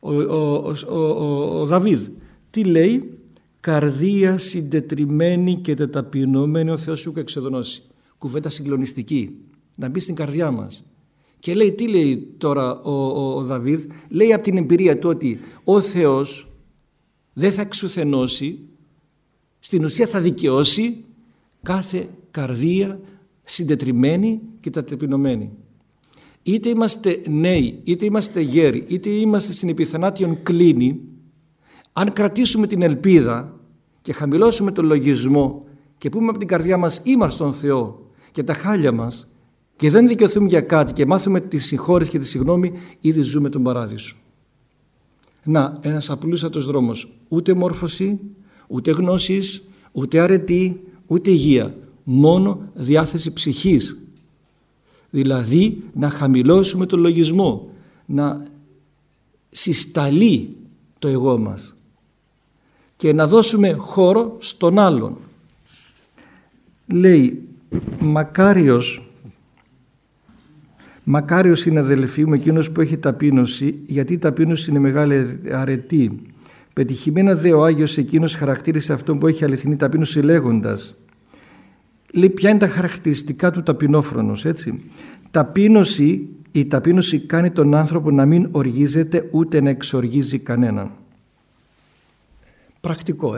ο Δαβίδ. Τι λέει? Καρδία συντετριμένη και τεταπεινωμένη ο Θεός σου εξεδονώσει. Κουβέντα συγκλονιστική, να μπει στην καρδιά μας. Και λέει, τι λέει τώρα ο Δαβίδ? Λέει από την εμπειρία του ότι ο Θεός δεν θα εξουθενώσει, στην ουσία θα δικαιώσει κάθε καρδία συντετριμένη και ταπεινωμένη. Είτε είμαστε νέοι, είτε είμαστε γέροι, είτε είμαστε στην επιθανάτιον κλίνη, αν κρατήσουμε την ελπίδα και χαμηλώσουμε τον λογισμό και πούμε από την καρδιά μας είμαστε στον Θεό και τα χάλια μας και δεν δικαιωθούμε για κάτι και μάθουμε τη συγχώρεση και τη συγγνώμη, ήδη ζούμε τον παράδεισο. Να, ένας απλούστατος δρόμος. Ούτε μόρφωση, ούτε γνώσεις, ούτε αρετή, ούτε υγεία. Μόνο διάθεση ψυχής. Δηλαδή να χαμηλώσουμε τον λογισμό, να συσταλεί το εγώ μας και να δώσουμε χώρο στον άλλον. Λέει, μακάριος είναι αδελφοί μου εκείνος που έχει ταπείνωση, γιατί η ταπείνωση είναι μεγάλη αρετή. Πετυχημένα δε ο Άγιος εκείνος χαρακτήρισε αυτόν που έχει αληθινή ταπείνωση λέγοντας. Λέει ποια είναι τα χαρακτηριστικά του ταπεινόφρονος, έτσι. Η ταπείνωση κάνει τον άνθρωπο να μην οργίζεται ούτε να εξοργίζει κανέναν. Πρακτικό,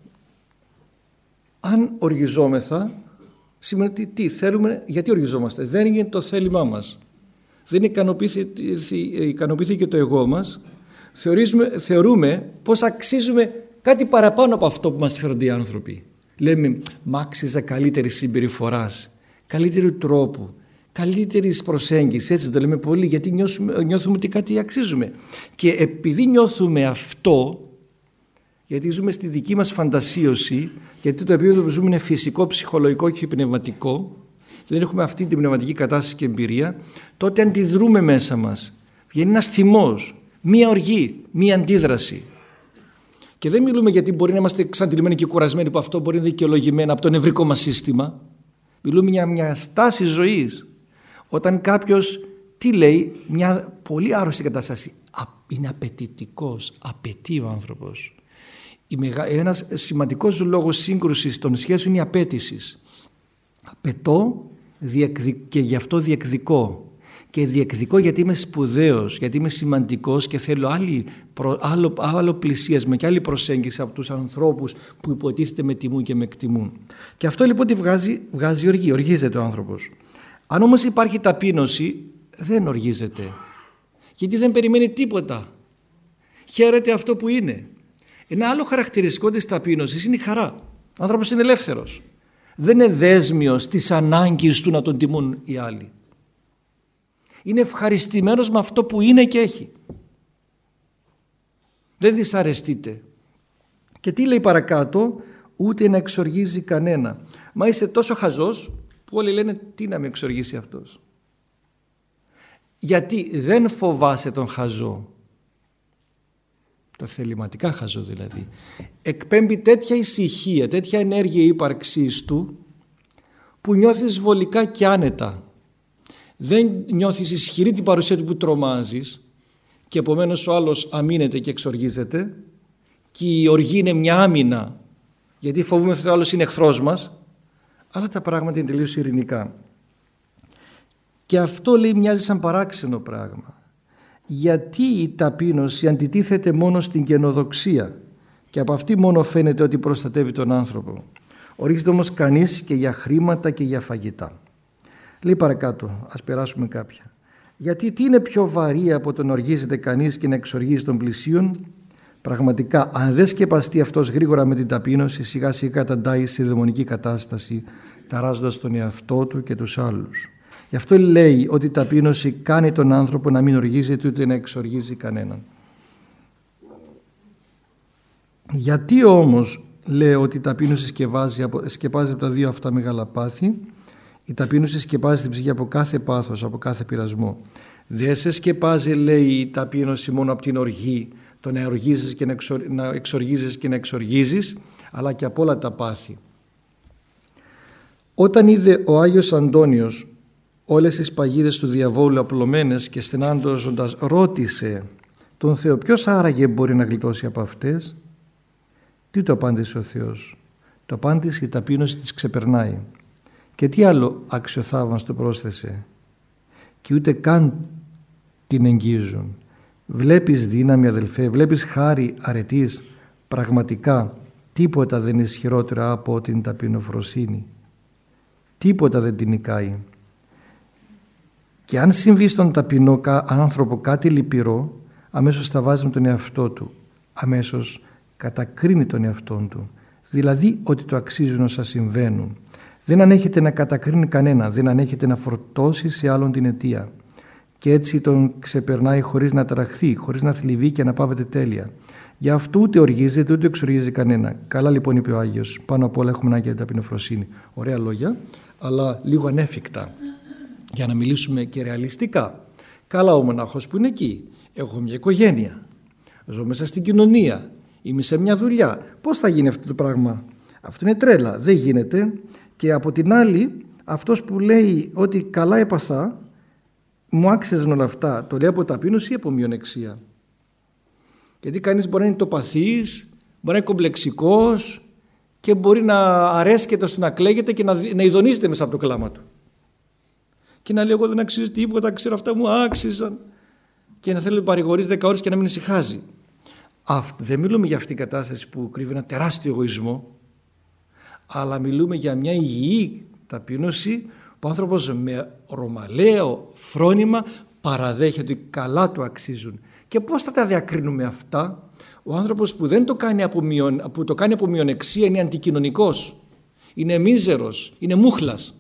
Αν οργιζόμεθα, σημαίνει ότι τι θέλουμε, γιατί οργιζόμαστε. Δεν είναι το θέλημά μας. Δεν ικανοποιήθηκε το εγώ μας. Θεωρούμε πως αξίζουμε κάτι παραπάνω από αυτό που μας φέρονται οι άνθρωποι. Λέμε, μ' άξιζα καλύτερη συμπεριφοράς, καλύτερου τρόπου, καλύτερης προσέγγισης. Έτσι το λέμε πολύ, γιατί νιώθουμε ότι κάτι αξίζουμε. Και επειδή νιώθουμε αυτό, γιατί ζούμε στη δική μας φαντασίωση, γιατί το επίπεδο που ζούμε είναι φυσικό, ψυχολογικό και πνευματικό, δεν έχουμε αυτή την πνευματική κατάσταση και εμπειρία, τότε αντιδρούμε μέσα μας. Βγαίνει ένας θυμός, μία οργή, μία αντίδραση. Και δεν μιλούμε γιατί μπορεί να είμαστε εξαντλημένοι και κουρασμένοι που αυτό μπορεί να είναι δικαιολογημένο από το νευρικό μας σύστημα. Μιλούμε για μια στάση ζωής. Όταν κάποιος, τι λέει, μια πολύ άρρωστη κατάσταση, είναι απαιτητικός, απαιτεί ο άνθρωπος. Ένας σημαντικός λόγος σύγκρουσης των σχέσεων είναι η απέτηση. Απαιτώ και γι' αυτό διεκδικώ. Και διεκδικώ γιατί είμαι σπουδαίος, γιατί είμαι σημαντικός και θέλω άλλο πλησίασμα και άλλη προσέγγιση από τους ανθρώπους που υποτίθεται με τιμούν και με εκτιμούν. Και αυτό λοιπόν τη βγάζει οργή, οργίζεται ο άνθρωπος. Αν όμως υπάρχει ταπείνωση, δεν οργίζεται. Γιατί δεν περιμένει τίποτα. Χαίρεται αυτό που είναι. Ένα άλλο χαρακτηριστικό της ταπείνωσης είναι η χαρά. Ο άνθρωπος είναι ελεύθερος. Δεν είναι δέσμιος της ανάγκης του να τον τιμούν οι άλλοι. Είναι ευχαριστημένος με αυτό που είναι και έχει. Δεν δυσαρεστείται. Και τι λέει παρακάτω, ούτε να εξοργίζει κανένα. Μα είσαι τόσο χαζός που όλοι λένε τι να με εξοργήσει αυτός. Γιατί δεν φοβάσαι τον χαζό. Το θεληματικά χαζό δηλαδή. Εκπέμπει τέτοια ησυχία, τέτοια ενέργεια ύπαρξής του που νιώθεις βολικά και άνετα. Δεν νιώθεις ισχυρή την παρουσία του που τρομάζεις και επομένως ο άλλος αμήνεται και εξοργίζεται και η οργή είναι μια άμυνα γιατί φοβούμαστε ότι ο άλλος είναι εχθρός μας, αλλά τα πράγματα είναι τελείως ειρηνικά. Και αυτό, λέει, μοιάζει σαν παράξενο πράγμα. Γιατί η ταπείνωση αντιτίθεται μόνο στην καινοδοξία και από αυτή μόνο φαίνεται ότι προστατεύει τον άνθρωπο. Ορίζεται όμως κανείς και για χρήματα και για φαγητά. Λέει παρακάτω, ας περάσουμε κάποια. Γιατί τι είναι πιο βαρύ από το να οργίζεται κανείς και να εξοργίζει τον πλησίον? Πραγματικά, αν δεν σκεπαστεί αυτός γρήγορα με την ταπείνωση, σιγά σιγά καταντάει σε δαιμονική κατάσταση, ταράζοντας τον εαυτό του και τους άλλους. Γι' αυτό λέει ότι η ταπείνωση κάνει τον άνθρωπο να μην οργίζεται ούτε να εξοργίζει κανέναν. Γιατί όμως λέει ότι η ταπείνωση σκεπάζει από τα δύο αυτά μεγάλα πάθη? Η ταπείνωση σκεπάζει την ψυχή από κάθε πάθος, από κάθε πειρασμό. Δεν σε σκεπάζει, λέει, η ταπείνωση μόνο από την οργή, το να οργίζεις και να εξοργίζεις και να εξοργίζεις, αλλά και από όλα τα πάθη. Όταν είδε ο Άγιος Αντώνιος όλες τις παγίδες του διαβόλου απλωμένες και στενάντωζοντας ρώτησε τον Θεό ποιος άραγε μπορεί να γλιτώσει από αυτές? Τι το απάντησε ο Θεός? Το απάντησε η ταπείνωση της ξεπερνάει. Και τι άλλο αξιοθαύμαστο πρόσθεσε? Και ούτε καν την εγγίζουν. Βλέπεις δύναμη, αδελφέ, βλέπεις χάρη αρετής? Πραγματικά τίποτα δεν είναι ισχυρότερο από την ταπεινοφροσύνη. Τίποτα δεν την νικάει. Και αν συμβεί στον ταπεινό άνθρωπο κάτι λυπηρό, αμέσως τα βάζει με τον εαυτό του. Αμέσως κατακρίνει τον εαυτό του. Δηλαδή ότι το αξίζουν όσα συμβαίνουν. Δεν ανέχεται να κατακρίνει κανένα, δεν ανέχεται να φορτώσει σε άλλον την αιτία. Και έτσι τον ξεπερνάει χωρίς να ταραχθεί, χωρίς να θλιβεί και να πάβεται τέλεια. Γι' αυτό ούτε οργίζεται ούτε εξοργίζει κανένα. Καλά λοιπόν, είπε ο Άγιος, πάνω απ' όλα έχουμε ανάγκη για ταπεινοφροσύνη. Ωραία λόγια, αλλά λίγο ανέφικτα. Για να μιλήσουμε και ρεαλιστικά. Καλά ο μονάχος που είναι εκεί. Έχω μια οικογένεια. Ζω μέσα στην κοινωνία. Είμαι σε μια δουλειά. Πώς θα γίνει αυτό το πράγμα? Αυτό είναι τρέλα. Δεν γίνεται. Και από την άλλη, αυτός που λέει ότι καλά έπαθα, μου άξιζαν όλα αυτά, το λέει από ταπείνωση ή από μειονεξία? Γιατί κανείς μπορεί να είναι τοπαθής, μπορεί να είναι κομπλεξικός και μπορεί να αρέσκεται ώστε να κλαίγεται και να ειδονίζεται μέσα από το κλάμα του. Και να λέει εγώ δεν αξίζω τίποτα, ξέρω αυτά μου άξιζαν. Και να θέλει να παρηγορήσει 10 ώρες και να μην ησυχάζει. Δεν μιλούμε για αυτήν την κατάσταση που κρύβει ένα τεράστιο εγωισμό, αλλά μιλούμε για μια υγιή ταπείνωση που ο άνθρωπος με ρωμαλαίο φρόνημα παραδέχεται ότι καλά του αξίζουν. Και πώς θα τα διακρίνουμε αυτά? Ο άνθρωπος που δεν το κάνει από μειονεξία είναι αντικοινωνικός, είναι μίζερος, είναι μούχλας.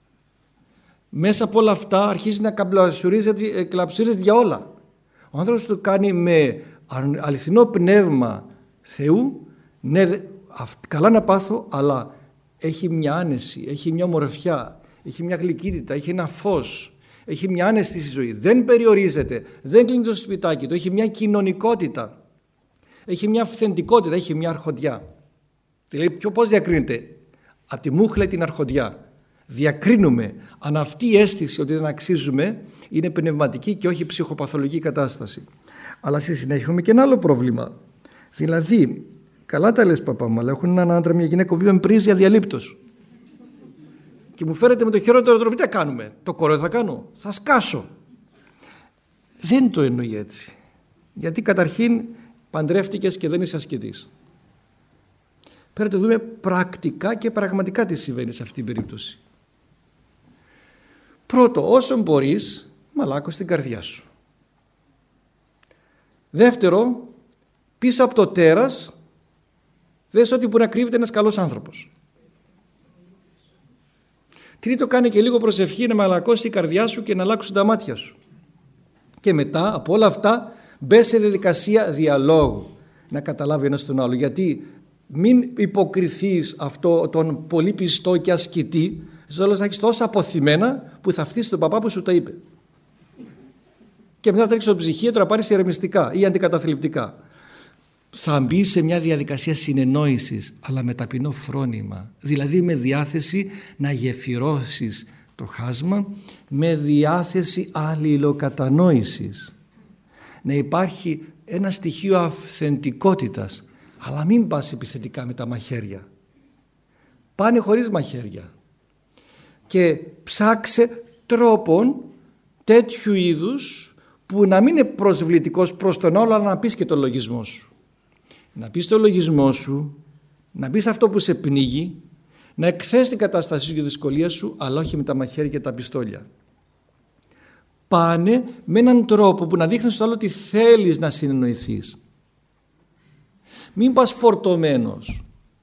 Μέσα από όλα αυτά αρχίζει να κλαψουρίζεται για όλα. Ο άνθρωπος που το κάνει με αληθινό πνεύμα Θεού, ναι, καλά να πάθω, αλλά έχει μια άνεση, έχει μια ομορφιά, έχει μια γλυκύτητα, έχει ένα φως, έχει μια άνεση στη ζωή. Δεν περιορίζεται, δεν κλείνει το σπιτάκι του, έχει μια κοινωνικότητα, έχει μια αυθεντικότητα, έχει μια αρχοντιά. Δηλαδή πώς διακρίνεται? Από τη μούχλα την αρχοντιά. Διακρίνουμε αν αυτή η αίσθηση ότι δεν αξίζουμε είναι πνευματική και όχι ψυχοπαθολογική κατάσταση. Αλλά στη συνέχεια έχουμε και ένα άλλο πρόβλημα. Δηλαδή, καλά τα λες παπά μου, αλλά έχουν έναν άντρα, μια γυναίκα που με πρίζει αδιαλείπτως. Και μου φέρετε με το χειρότερο τρόπο, τι θα κάνουμε? Το κορό θα κάνω? Θα σκάσω. Δεν το εννοεί έτσι. Γιατί καταρχήν παντρεύτηκες και δεν είσαι ασκητής. Πρέπει να δούμε πρακτικά και πραγματικά τι συμβαίνει σε αυτήν την περίπτωση. Πρώτο, όσον μπορείς, μαλάκωσε την καρδιά σου. Δεύτερο, πίσω από το τέρας, δες ότι μπορεί να κρύβεται ένας καλός άνθρωπος. Τρίτο, κάνει και λίγο προσευχή να μαλακώσει την καρδιά σου και να αλλάξουν τα μάτια σου. Και μετά από όλα αυτά, μπες σε διαδικασία διαλόγου, να καταλάβει ένας τον άλλο. Γιατί μην υποκριθείς αυτό τον πολύ πιστό και ασκητή, να έχεις τόσα αποθυμένα που θα φτύσεις τον παπά που σου το είπε. Και μετά θα τρέξεις στο ψυχίατρο να πάρεις ηρεμιστικά ή αντικαταθλιπτικά. Θα μπει σε μια διαδικασία συνεννόησης, αλλά με ταπεινό φρόνημα. Δηλαδή με διάθεση να γεφυρώσεις το χάσμα, με διάθεση αλληλοκατανόησης. Να υπάρχει ένα στοιχείο αυθεντικότητας, αλλά μην πας επιθετικά με τα μαχαίρια. Πάνε χωρίς μαχαίρια. Και ψάξε τρόπον τέτοιου είδους που να μην είναι προσβλητικός προς τον άλλο, αλλά να πεις και το λογισμό σου. Να πεις το λογισμό σου, να πεις αυτό που σε πνίγει, να εκθέσεις την κατάστασή σου και τη δυσκολία σου, αλλά όχι με τα μαχαίρια και τα πιστόλια. Πάνε με έναν τρόπο που να δείχνεις στο άλλο ότι θέλεις να συνεννοηθείς. Μην πας φορτωμένος.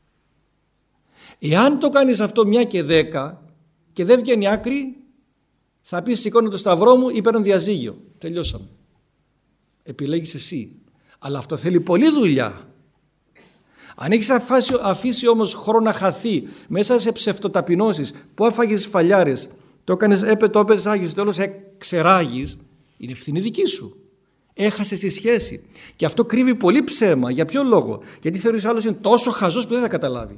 Εάν το κάνεις αυτό 1 και 10 και δεν βγαίνει άκρη, θα πεις σηκώνω το σταυρό μου ή παίρνω διαζύγιο. Τελειώσαμε. Επιλέγεις εσύ. Αλλά αυτό θέλει πολλή δουλειά. Αν έχεις αφήσει όμως χρόνο να χαθεί μέσα σε ψευτοταπεινώσεις που έφαγες φαλιάρες, το έπαιζες άγιος, τέλος ξεράγεις, είναι ευθύνη δική σου. Έχασες τη σχέση. Και αυτό κρύβει πολύ ψέμα. Για ποιο λόγο? Γιατί θεωρείς άλλος είναι τόσο χαζός που δεν θα καταλάβει.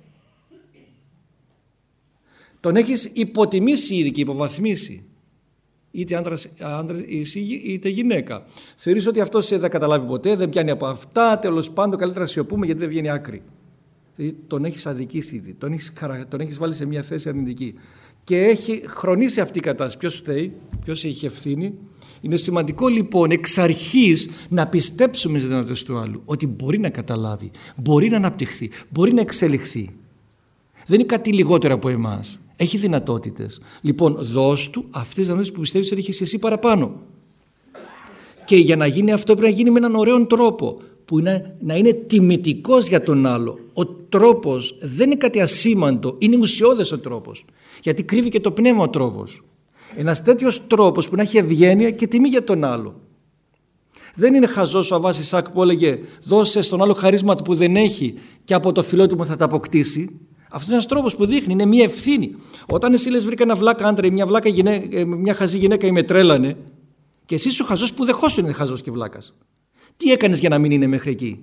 Τον έχεις υποτιμήσει ήδη και υποβαθμίσει. Είτε άντρας είτε γυναίκα. Θεωρείς ότι αυτός δεν θα καταλάβει ποτέ, δεν πιάνει από αυτά, τέλος πάντων καλύτερα σιωπούμε γιατί δεν βγαίνει άκρη. Δηλαδή, τον έχεις αδικήσει ήδη, τον έχεις βάλει σε μια θέση αρνητική. Και έχει χρονίσει αυτή η κατάσταση. Ποιος φταίει, ποιος έχει ευθύνη? Είναι σημαντικό λοιπόν εξ αρχής να πιστέψουμε στις δυνατότητες του άλλου, ότι μπορεί να καταλάβει, μπορεί να αναπτυχθεί, μπορεί να εξελιχθεί. Δεν είναι κάτι λιγότερο από εμάς. Έχει δυνατότητες. Λοιπόν, δώσ' του αυτές τις δυνατότητες που πιστεύεις ότι έχεις εσύ παραπάνω. Και για να γίνει αυτό πρέπει να γίνει με έναν ωραίο τρόπο που να είναι τιμητικός για τον άλλο. Ο τρόπος δεν είναι κάτι ασήμαντο, είναι ουσιώδες ο τρόπος. Γιατί κρύβει και το πνεύμα ο τρόπος. Ένας τέτοιος τρόπος που να έχει ευγένεια και τιμή για τον άλλο. Δεν είναι χαζός ο Αββάς Ισακ που έλεγε δώσε στον άλλο χαρίσματα που δεν έχει και από το φιλότιμο θα τα αποκτήσει. Αυτό είναι ένας τρόπος που δείχνει, είναι μια ευθύνη. Όταν εσύ λες βρήκα ένα βλάκα άντρα ή μια χαζή γυναίκα ή με τρέλανε, και εσύ είσαι ο χαζός που δεχόσου είναι χαζός και βλάκας. Τι έκανες για να μην είναι μέχρι εκεί?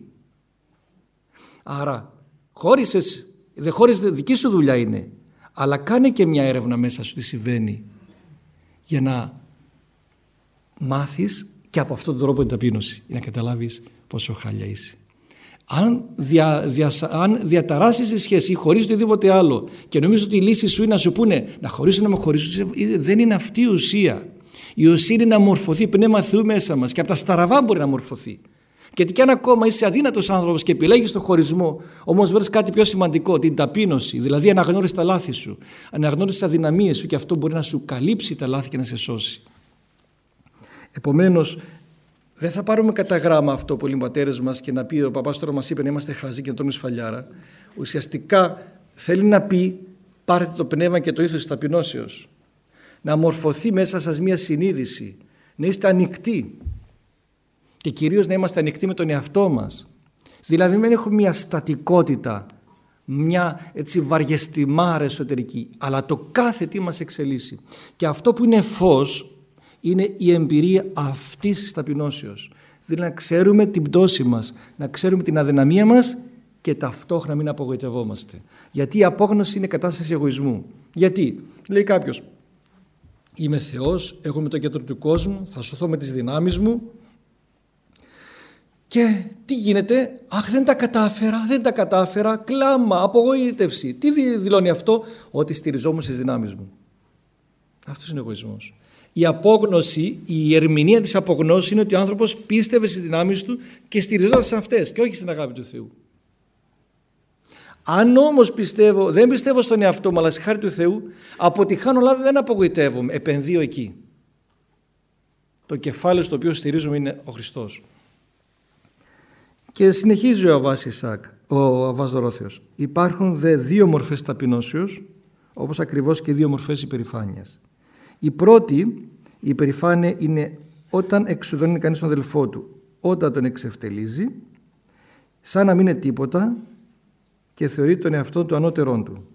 Άρα δεν χώρισες, δική σου δουλειά είναι, αλλά κάνε και μια έρευνα μέσα σου τι συμβαίνει για να μάθεις και από αυτόν τον τρόπο την ταπείνωση, για να καταλάβεις πόσο χάλια είσαι. Αν διαταράσεις τη σχέση ή χωρίς οτιδήποτε άλλο και νομίζω ότι η λύση σου είναι να σου πούνε να χωρίσουν, να με χωρίσουν, δεν είναι αυτή η ουσία. Η ουσία είναι να μορφωθεί πνεύμα Θεού μέσα μας και από τα στραβά μπορεί να μορφωθεί. Γιατί κι αν ακόμα είσαι αδύνατος άνθρωπος και επιλέγεις τον χωρισμό, όμως βρεις κάτι πιο σημαντικό, την ταπείνωση, δηλαδή αναγνώρισε τα λάθη σου, αναγνώρισε τις αδυναμίες σου και αυτό μπορεί να σου καλύψει τα λάθη και να σε σώσει. Επομένως, δεν θα πάρουμε κατά γράμμα αυτό που λέει ο πατέρας μας και να πει ο παπάς τώρα μας είπε να είμαστε χαζοί και να τρώμε σφαλιάρα. Ουσιαστικά θέλει να πει πάρτε το πνεύμα και το ήθος της ταπεινώσεως. Να μορφωθεί μέσα σας μια συνείδηση, να είστε ανοιχτοί και κυρίως να είμαστε ανοιχτοί με τον εαυτό μας. Δηλαδή μην έχουμε μια στατικότητα, μια έτσι βαριεστημάρα εσωτερική, αλλά το κάθε τι μας εξελίσσει. Και αυτό που είναι φως είναι η εμπειρία αυτής της ταπεινώσεως. Δηλαδή να ξέρουμε την πτώση μας, να ξέρουμε την αδυναμία μας και ταυτόχρονα μην απογοητευόμαστε. Γιατί η απόγνωση είναι κατάσταση εγωισμού. Γιατί, λέει κάποιος, είμαι Θεός, εγώ είμαι το κέντρο του κόσμου, θα σωθώ με τις δυνάμεις μου και τι γίνεται? Αχ, δεν τα κατάφερα, κλάμα, απογοήτευση. Τι δηλώνει αυτό? Ότι στηριζόμουν στις δυνάμεις μου. Αυτός είναι ο εγωισμός. Η απόγνωση, η ερμηνεία της απογνώσης είναι ότι ο άνθρωπος πίστευε στις δυνάμεις του και στηριζόταν σε αυτές και όχι στην αγάπη του Θεού. Αν όμως δεν πιστεύω στον εαυτό μου αλλά στη χάρη του Θεού, αποτυχάνω αλλά δεν απογοητεύομαι, επενδύω εκεί. Το κεφάλαιο στο οποίο στηρίζομαι είναι ο Χριστός. Και συνεχίζει ο Αββάς Ισακ, ο Αββάς Δωρόθεος. Υπάρχουν δε 2 μορφές ταπεινώσεως, όπως ακριβώς και 2 μορφές υπερηφάνειας. Η πρώτη, η υπερηφάνεια, είναι όταν εξουδώνει κανείς τον αδελφό του, όταν τον εξευτελίζει, σαν να μην είναι τίποτα και θεωρεί τον εαυτό του ανώτερόν του.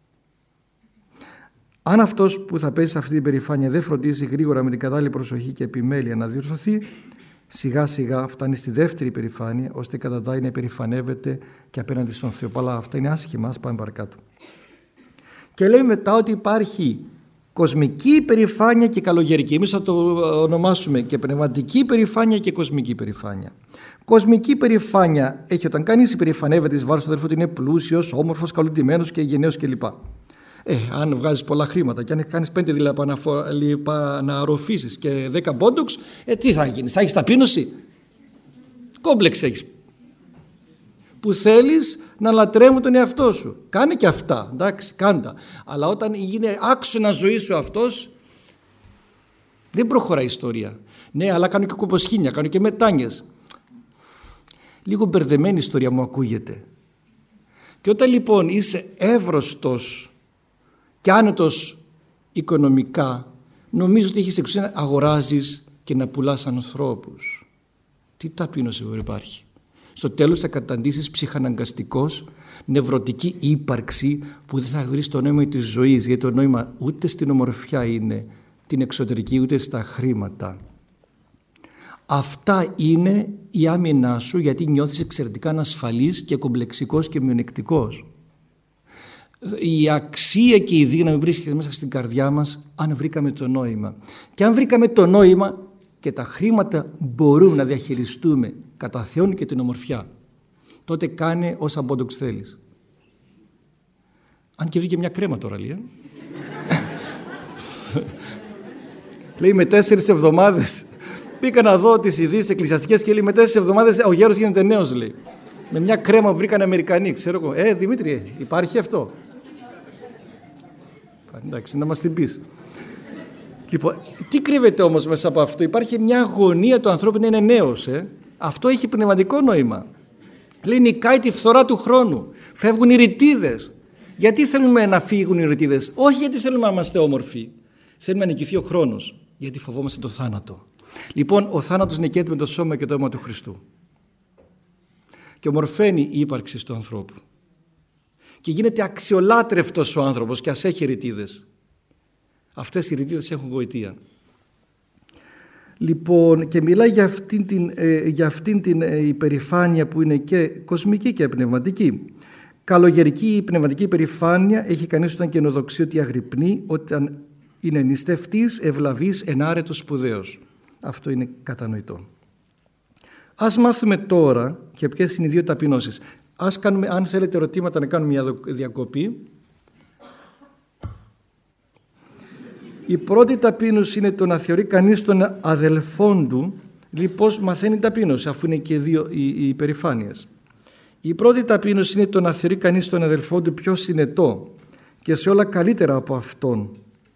Αν αυτός που θα πέσει σε αυτή την υπερηφάνεια δεν φροντίζει γρήγορα με την κατάλληλη προσοχή και επιμέλεια να διορθωθεί, σιγά σιγά φτάνει στη δεύτερη υπερηφάνεια, ώστε κατά τα άλλα να υπερηφανεύεται και απέναντι στον Θεό. Αλλά αυτά είναι άσχημα, ας πάμε παρακάτω. Και λέει μετά ότι υπάρχει κοσμική υπερηφάνεια και καλογερική. Εμείς θα το ονομάσουμε και πνευματική υπερηφάνεια και κοσμική υπερηφάνεια. Κοσμική περηφάνεια έχει όταν κανείς υπερηφανεύεται εις βάρος του αδελφού του, είναι πλούσιος, όμορφος, καλοτιμένος και γενναίος κλπ. Αν βγάζεις πολλά χρήματα και αν κάνεις 5 λιπαναρροφήσεις και 10 μπόντοξ, τι θα γίνεις, θα έχεις ταπείνωση? Κόμπλεξ έχεις. Που θέλεις να λατρεύουν τον εαυτό σου. Κάνε και αυτά, εντάξει, κάντα. Αλλά όταν γίνει άξονα ζωή σου αυτός, δεν προχωράει η ιστορία. Ναι, αλλά κάνω και κοποσχήνια, κάνω και μετάνοιες. Λίγο μπερδεμένη ιστορία μου ακούγεται. Και όταν λοιπόν είσαι εύρωστος και άνετος οικονομικά, νομίζω ότι έχεις εξουσία να αγοράζεις και να πουλάς ανθρώπους. Τι ταπείνωση μπορεί υπάρχει? Στο τέλος θα καταντήσεις ψυχαναγκαστικός, νευρωτική ύπαρξη που δεν θα βρεις το νόημα της ζωής, γιατί το νόημα ούτε στην ομορφιά είναι, την εξωτερική, ούτε στα χρήματα. Αυτά είναι η άμυνά σου, γιατί νιώθεις εξαιρετικά ανασφαλής και κομπλεξικός και μειονεκτικός. Η αξία και η δύναμη βρίσκεται μέσα στην καρδιά μας αν βρήκαμε το νόημα. Και αν βρήκαμε το νόημα και τα χρήματα μπορούμε να διαχειριστούμε κατά Θεόν και την ομορφιά, τότε κάνε όσα μπόντοξ θέλεις. Αν και βγήκε μια κρέμα τώρα, λέει. Λέει με 4 εβδομάδες πήγα να δω τις ειδήσεις εκκλησιαστικές και λέει με 4 εβδομάδες ο γέρος γίνεται νέος, λέει. Με μια κρέμα που βρήκαν Αμερικανοί, ξέρω εγώ. Δημήτρη, υπάρχει αυτό? Εντάξει, να μας την πεις. Λοιπόν, τι κρύβεται όμως μέσα από αυτό? Υπάρχει μια αγωνία του ανθρώπου να είναι νέος. Αυτό έχει πνευματικό νόημα. Λέει νικάει τη φθορά του χρόνου. Φεύγουν οι ρητίδες. Γιατί θέλουμε να φύγουν οι ρητίδες? Όχι γιατί θέλουμε να είμαστε όμορφοι. Θέλουμε να νικηθεί ο χρόνος. Γιατί φοβόμαστε το θάνατο. Λοιπόν, ο θάνατος νικέται με το σώμα και το αίμα του Χριστού. Και ομορφαίνει η ύπαρξη του ανθρώπου. Και γίνεται αξιολάτρευτος ο άνθρωπος και ας έχει ρητίδες. Αυτές οι ρητίδες έχουν γοητεία. Λοιπόν, και μιλάει για αυτήν την υπερηφάνεια που είναι και κοσμική και πνευματική. Καλογερική πνευματική υπερηφάνεια έχει κανείς όταν καινοδοξεί ότι αγρυπνεί, όταν είναι νηστευτής, ευλαβής, ενάρετος, σπουδαίος. Αυτό είναι κατανοητό. Ας μάθουμε τώρα και ποιες είναι οι δύο ταπεινώσεις. Ας κάνουμε, αν θέλετε ερωτήματα, να κάνουμε μια διακοπή. Η πρώτη ταπείνωση είναι το να θεωρεί κανείς τον αδελφόν του. Λοιπόν, μαθαίνει ταπείνωση, αφού είναι και δύο οι υπερηφάνειες. Η πρώτη ταπείνωση είναι το να θεωρεί κανείς τον αδελφόν του πιο συνετό και σε όλα καλύτερα από αυτόν.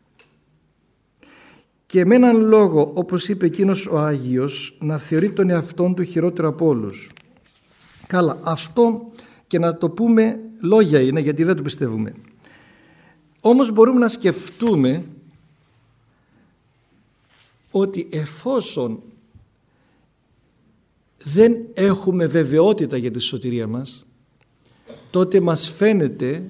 Και με έναν λόγο, όπως είπε εκείνος ο Άγιος, να θεωρεί τον εαυτόν του χειρότερο από όλους. Καλά, αυτό και να το πούμε λόγια είναι, γιατί δεν το πιστεύουμε. Όμως μπορούμε να σκεφτούμε ότι εφόσον δεν έχουμε βεβαιότητα για τη σωτηρία μας, τότε μας φαίνεται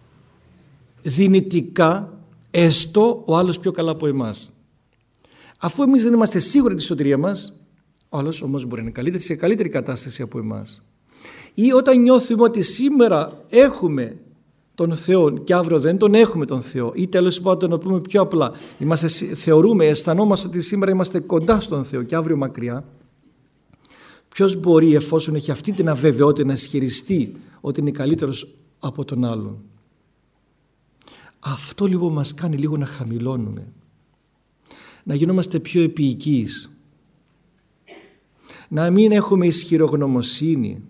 δυνητικά έστω ο άλλος πιο καλά από εμάς. Αφού εμείς δεν είμαστε σίγουροι τη σωτηρία μας, ο άλλος όμως μπορεί να είναι καλύτερη, σε καλύτερη κατάσταση από εμάς. Ή όταν νιώθουμε ότι σήμερα έχουμε τον Θεό και αύριο δεν τον έχουμε τον Θεό, ή τέλος πάντων να πούμε πιο απλά, θεωρούμε, αισθανόμαστε ότι σήμερα είμαστε κοντά στον Θεό και αύριο μακριά, ποιος μπορεί, εφόσον έχει αυτή την αβεβαιότητα, να ισχυριστεί ότι είναι καλύτερος από τον άλλον? Αυτό λοιπόν μας κάνει λίγο να χαμηλώνουμε, να γινόμαστε πιο επίοικείς, να μην έχουμε ισχυρογνωμοσύνη,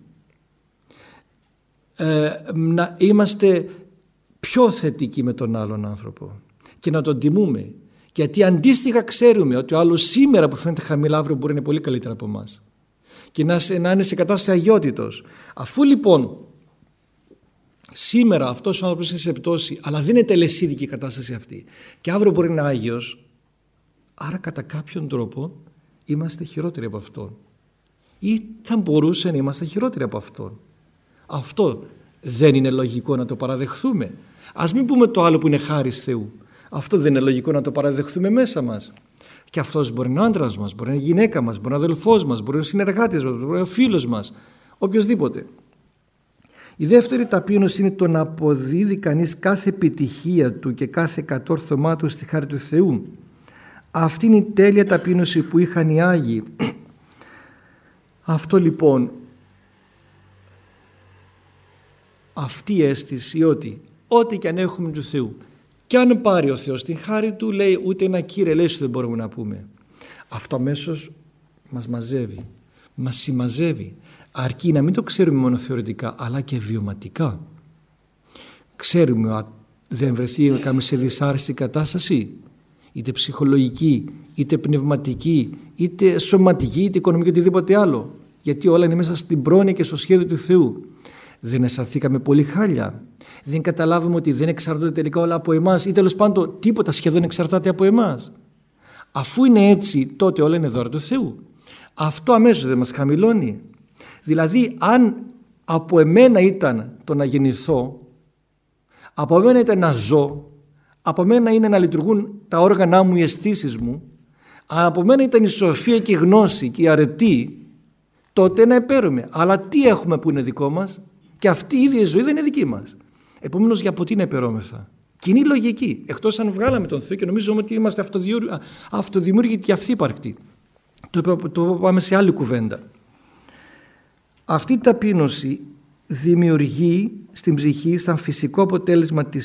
να είμαστε πιο θετικοί με τον άλλον άνθρωπο και να τον τιμούμε, γιατί αντίστοιχα ξέρουμε ότι ο άλλος σήμερα που φαίνεται χαμηλά αύριο μπορεί να είναι πολύ καλύτερα από εμάς και να είναι σε κατάσταση αγιότητος. Αφού λοιπόν σήμερα αυτός ο άνθρωπος είναι σε πτώση, αλλά δεν είναι τελεσίδικη η κατάσταση αυτή και αύριο μπορεί να είναι άγιος, άρα κατά κάποιον τρόπο είμαστε χειρότεροι από αυτόν ή θα μπορούσε να είμαστε χειρότεροι από αυτόν. Αυτό δεν είναι λογικό να το παραδεχθούμε? Ας μην πούμε το άλλο που είναι χάρις Θεού. Αυτό δεν είναι λογικό να το παραδεχθούμε μέσα μας? Και αυτός μπορεί να είναι ο άντρας μας, μπορεί να είναι η γυναίκα μας, μπορεί να είναι ο αδελφός μας, μπορεί να είναι ο συνεργάτης μας, μπορεί να είναι ο φίλος μας, οποιοσδήποτε. Η δεύτερη ταπείνωση είναι το να αποδίδει κανείς κάθε επιτυχία του και κάθε κατόρθωμά του στη χάρη του Θεού. Αυτή είναι η τέλεια ταπείνωση που είχαν οι Άγιοι. Αυτό λοιπόν, αυτή η αίσθηση ότι ό,τι και αν έχουμε του Θεού, και αν πάρει ο Θεός την χάρη Του, λέει, ούτε ένα Κύριε ελέησον δεν μπορούμε να πούμε. Αυτό αμέσως μας μαζεύει, μας συμμαζεύει. Αρκεί να μην το ξέρουμε μόνο θεωρητικά, αλλά και βιωματικά. Ξέρουμε, δεν βρεθεί να κάνουμε σε δυσάρεστη κατάσταση, είτε ψυχολογική, είτε πνευματική, είτε σωματική, είτε οικονομική, οτιδήποτε άλλο. Γιατί όλα είναι μέσα στην πρόνοια και στο σχέδιο του Θεού. Δεν αισθανθήκαμε πολύ χάλια. Δεν καταλάβουμε ότι δεν εξαρτώνται τελικά όλα από εμάς, ή τέλος πάντων τίποτα σχεδόν εξαρτάται από εμάς. Αφού είναι έτσι, τότε όλα είναι δώρα του Θεού. Αυτό αμέσως δεν μας χαμηλώνει. Δηλαδή, αν από εμένα ήταν το να γεννηθώ, από εμένα ήταν να ζω, από μένα είναι να λειτουργούν τα όργανά μου, οι αισθήσεις μου, από μένα ήταν η σοφία και η γνώση και η αρετή, τότε να επέρουμε. Αλλά τι έχουμε που είναι δικό μας? Και αυτή η ίδια ζωή δεν είναι δική μας. Επομένως, για από τι να επερώμεθα? Κοινή λογική. Εκτός αν βγάλαμε τον Θεό και νομίζουμε ότι είμαστε αυτοδημιούργοι και αυθύπαρκτοι. Το πάμε σε άλλη κουβέντα. Αυτή η ταπείνωση δημιουργεί στην ψυχή σαν φυσικό αποτέλεσμα της